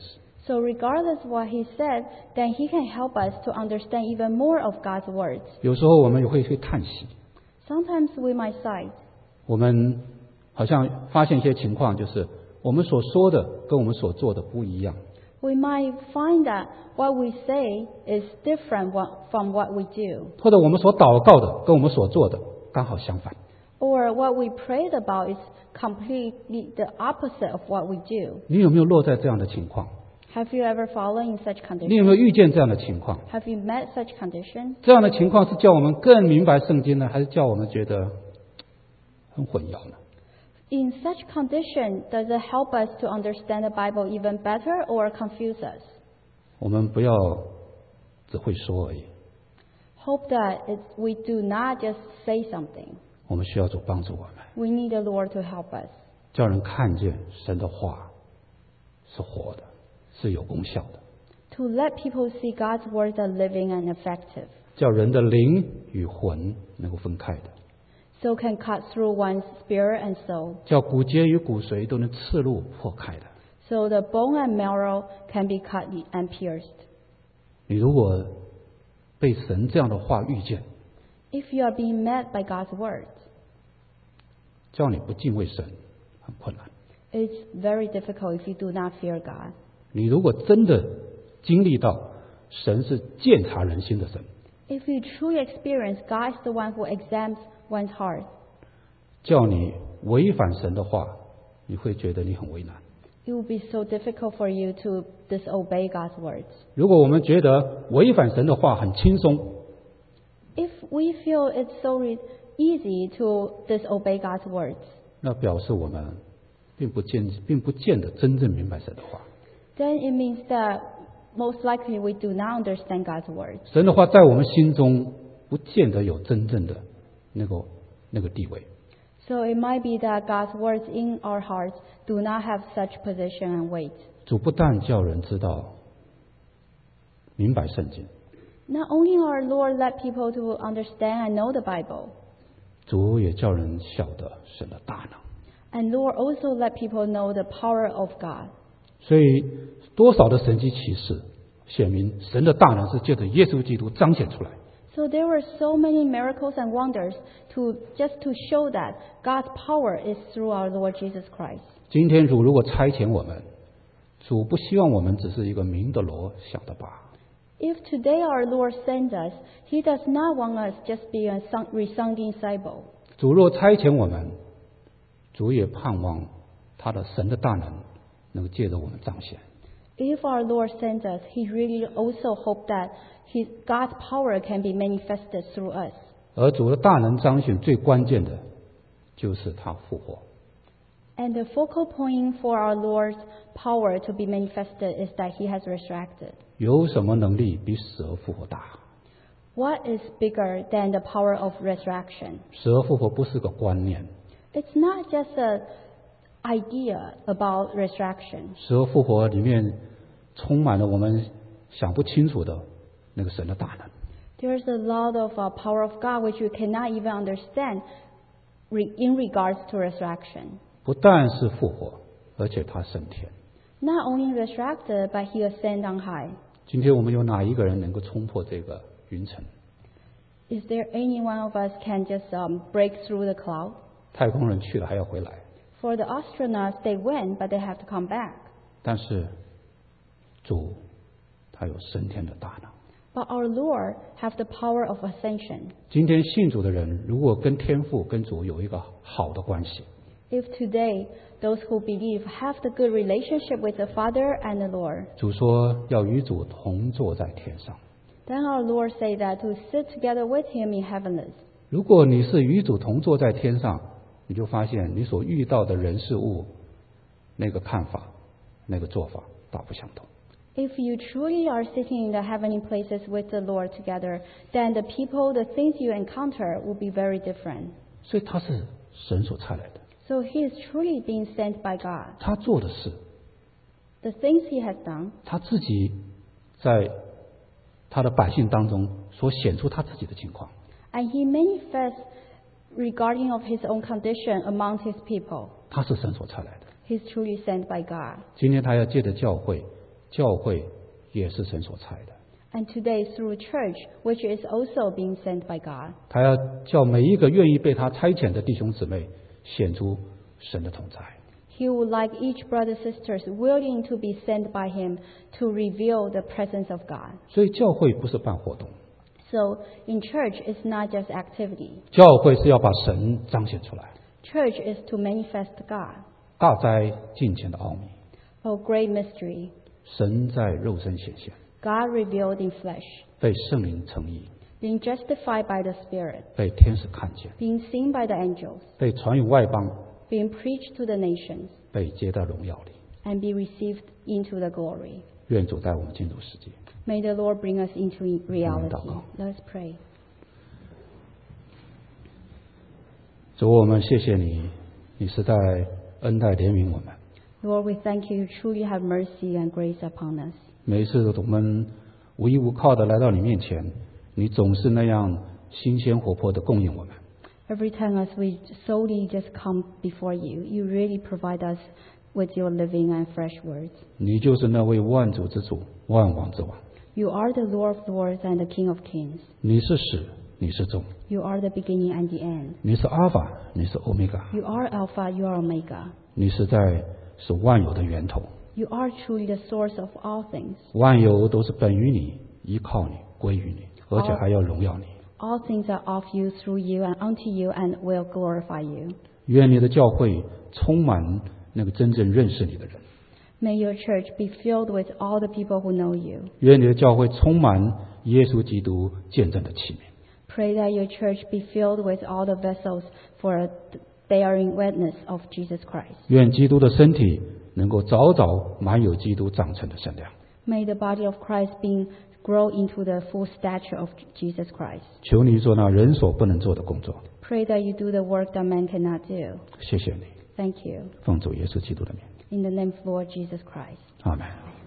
So regardless of what he said, then he can help us to understand even more of God's words. 有时候我们也会去叹息， Sometimes we might sigh. 我们好像发现一些情况，就是我们所说的跟我们所做的不一样。 We might find that what we say is different from what we do. 或者我们所祷告的跟我们所做的刚好相反。 Or what we prayed about is completely the opposite of what we do. 你有没有落在这样的情况？ Have you ever fallen in such 你有没有 conditions? 遇见这样的情况？ Have you met such conditions? 这样的情况是叫我们更明白圣经呢，还是叫我们觉得很混淆呢？ In such condition, does it help us to understand the Bible even better or confuse us? 我们不要只会说而已， Hope that we do not just say something. 我们需要主帮助我们， We need the Lord to help us. 叫人看见神的话是活的，是有功效的， To let people see God's words are living and effective. 叫人的灵与魂能够分开的， So can cut through one's spirit and soul. 叫骨节与骨髓都能刺入破开的。 So the bone and marrow can be cut and pierced. 你如果被神这样的话遇见， If you are being met by God's words, 叫你不敬畏神，很困难。 it's very difficult if you do not fear God. 你如果真的经历到神是鉴察人心的神， If you truly experience God is the one who examines one's heart, 叫你违反神的话，你会觉得你很为难。 it will be so difficult for you to disobey God's words. 如果我们觉得违反神的话很轻松， If we feel it's so easy to disobey God's words, 那表示我们并不见得真正明白神的话。 then it means that most likely we do not understand God's words. 神的话在我们心中不见得有真正的那个地位。 So it might be that God's words in our hearts do not have such position and weight. 主不但叫人知道明白圣经， Not only our Lord let people to understand and know the Bible, 主也叫人晓得神的大能。 and Lord also let people know the power of God. 所以多少的神迹奇事显明神的大能是借着耶稣基督彰显出来。 So there were so many miracles and wonders just to show that God's power is through our Lord Jesus Christ. 今天主如果差遣我们，主不希望我们只是一个鸣得锣响得拔， If today our Lord sends us, He does not want us just be a resounding cymbal. 主若差遣我们，主也盼望他的神的大能能够借着我们彰显。 If our Lord sends us, He really also hopes that God's power can be manifested through us. 而主的大能彰显最关键的就是他复活。 And the focal point for our Lord's power to be manifested is that He has resurrected. 有什么能力比死而复活大？ What is bigger than the power of resurrection? 死而复活不是个观念， It's not just an idea about resurrection. 死而复活里面充满了我们想不清楚的那个神的大能。 There's a lot of power of God which you cannot even understand in regards to resurrection. 不但是复活，而且他升天。 Not only resurrected, but He ascended on high. 今天我们有哪一个人能够冲破这个云层？ Is there any one of us can just break through the cloud? 太空人去了还要回来， For the astronauts, they went, but they have to come back. 但是主他有升天的大能。 But our Lord have the power of ascension. 今天信主的人，如果跟天父、跟主有一个好的关系， If today those who believe have the good relationship with the Father and the Lord, 主说要与主同坐在天上。 then our Lord say that to sit together with Him in heavenlies. 如果你是与主同坐在天上，你就发现你所遇到的人事物，那个看法、那个做法大不相同。 If you truly are sitting in the heavenly places with the Lord together, then the people, the things you encounter will be very different. 所以他是神所差来的， So He is truly being sent by God. 他做的事， The things He has done, 他自己在他的百姓当中所显出他自己的情况， and He manifests regarding of His own condition among His people. 他是神所差来的。 He's truly sent by God. 今天他要借着教会， 教会也是神所差的。 And today through church, which is also being sent by God. 他要叫每一个愿意被他差遣的弟兄姊妹显出神的同在。 He would like each brother sisters willing to be sent by him to reveal the presence of God. 所以教会不是办活动， So in church, it's not just activity. 教会是要把神彰显出来。 Church is to manifest God. 大哉敬虔的奥秘， Oh, great mystery. 神在肉身显现， God revealed in flesh, 被圣灵称义， being justified by the Spirit, 被天使看见， being seen by the angels, 被传于外邦， being preached to the nations, 被接到荣耀里。 and be received into the glory. 愿主带我们进入世界。 May the Lord bring us into reality. 祷告。 Let's pray. 主，我们谢谢你，你是在恩待怜悯我们。 Lord, we thank you. You truly have mercy and grace upon us. 每一次我们无依无靠的来到你面前，你总是那样新鲜活泼的供应我们。 Every time as we solely just come before you, you really provide us with your living and fresh words. 你就是那位万主之主，万王之王。 You are the Lord of lords and the King of kings. 你是始，你是终， You are the beginning and the end. 你是阿尔法，你是欧米伽， You are Alpha, you are Omega. 你是万有的源头。 You are truly the source of all things. 万有都是本于你，依靠你，归于你，而且还要荣耀你。 All things are of you, through you, and unto you, and will glorify you. 愿你的教会充满那个真正认识你的人。 May your church be filled with all the people who know you. 愿你的教会充满耶稣基督见证的器皿。 Pray that your church be filled with all the vessels for bearing witness of Jesus Christ. 愿基督的身体能够早早满有基督长成的身量。 May the body of Christ grow into the full stature of Jesus Christ. 求你做那人所不能做的工作。 Pray that you do the work that man cannot do. 谢谢你， Thank you. 奉主耶稣基督的名， In the name of Lord Jesus Christ. 阿门。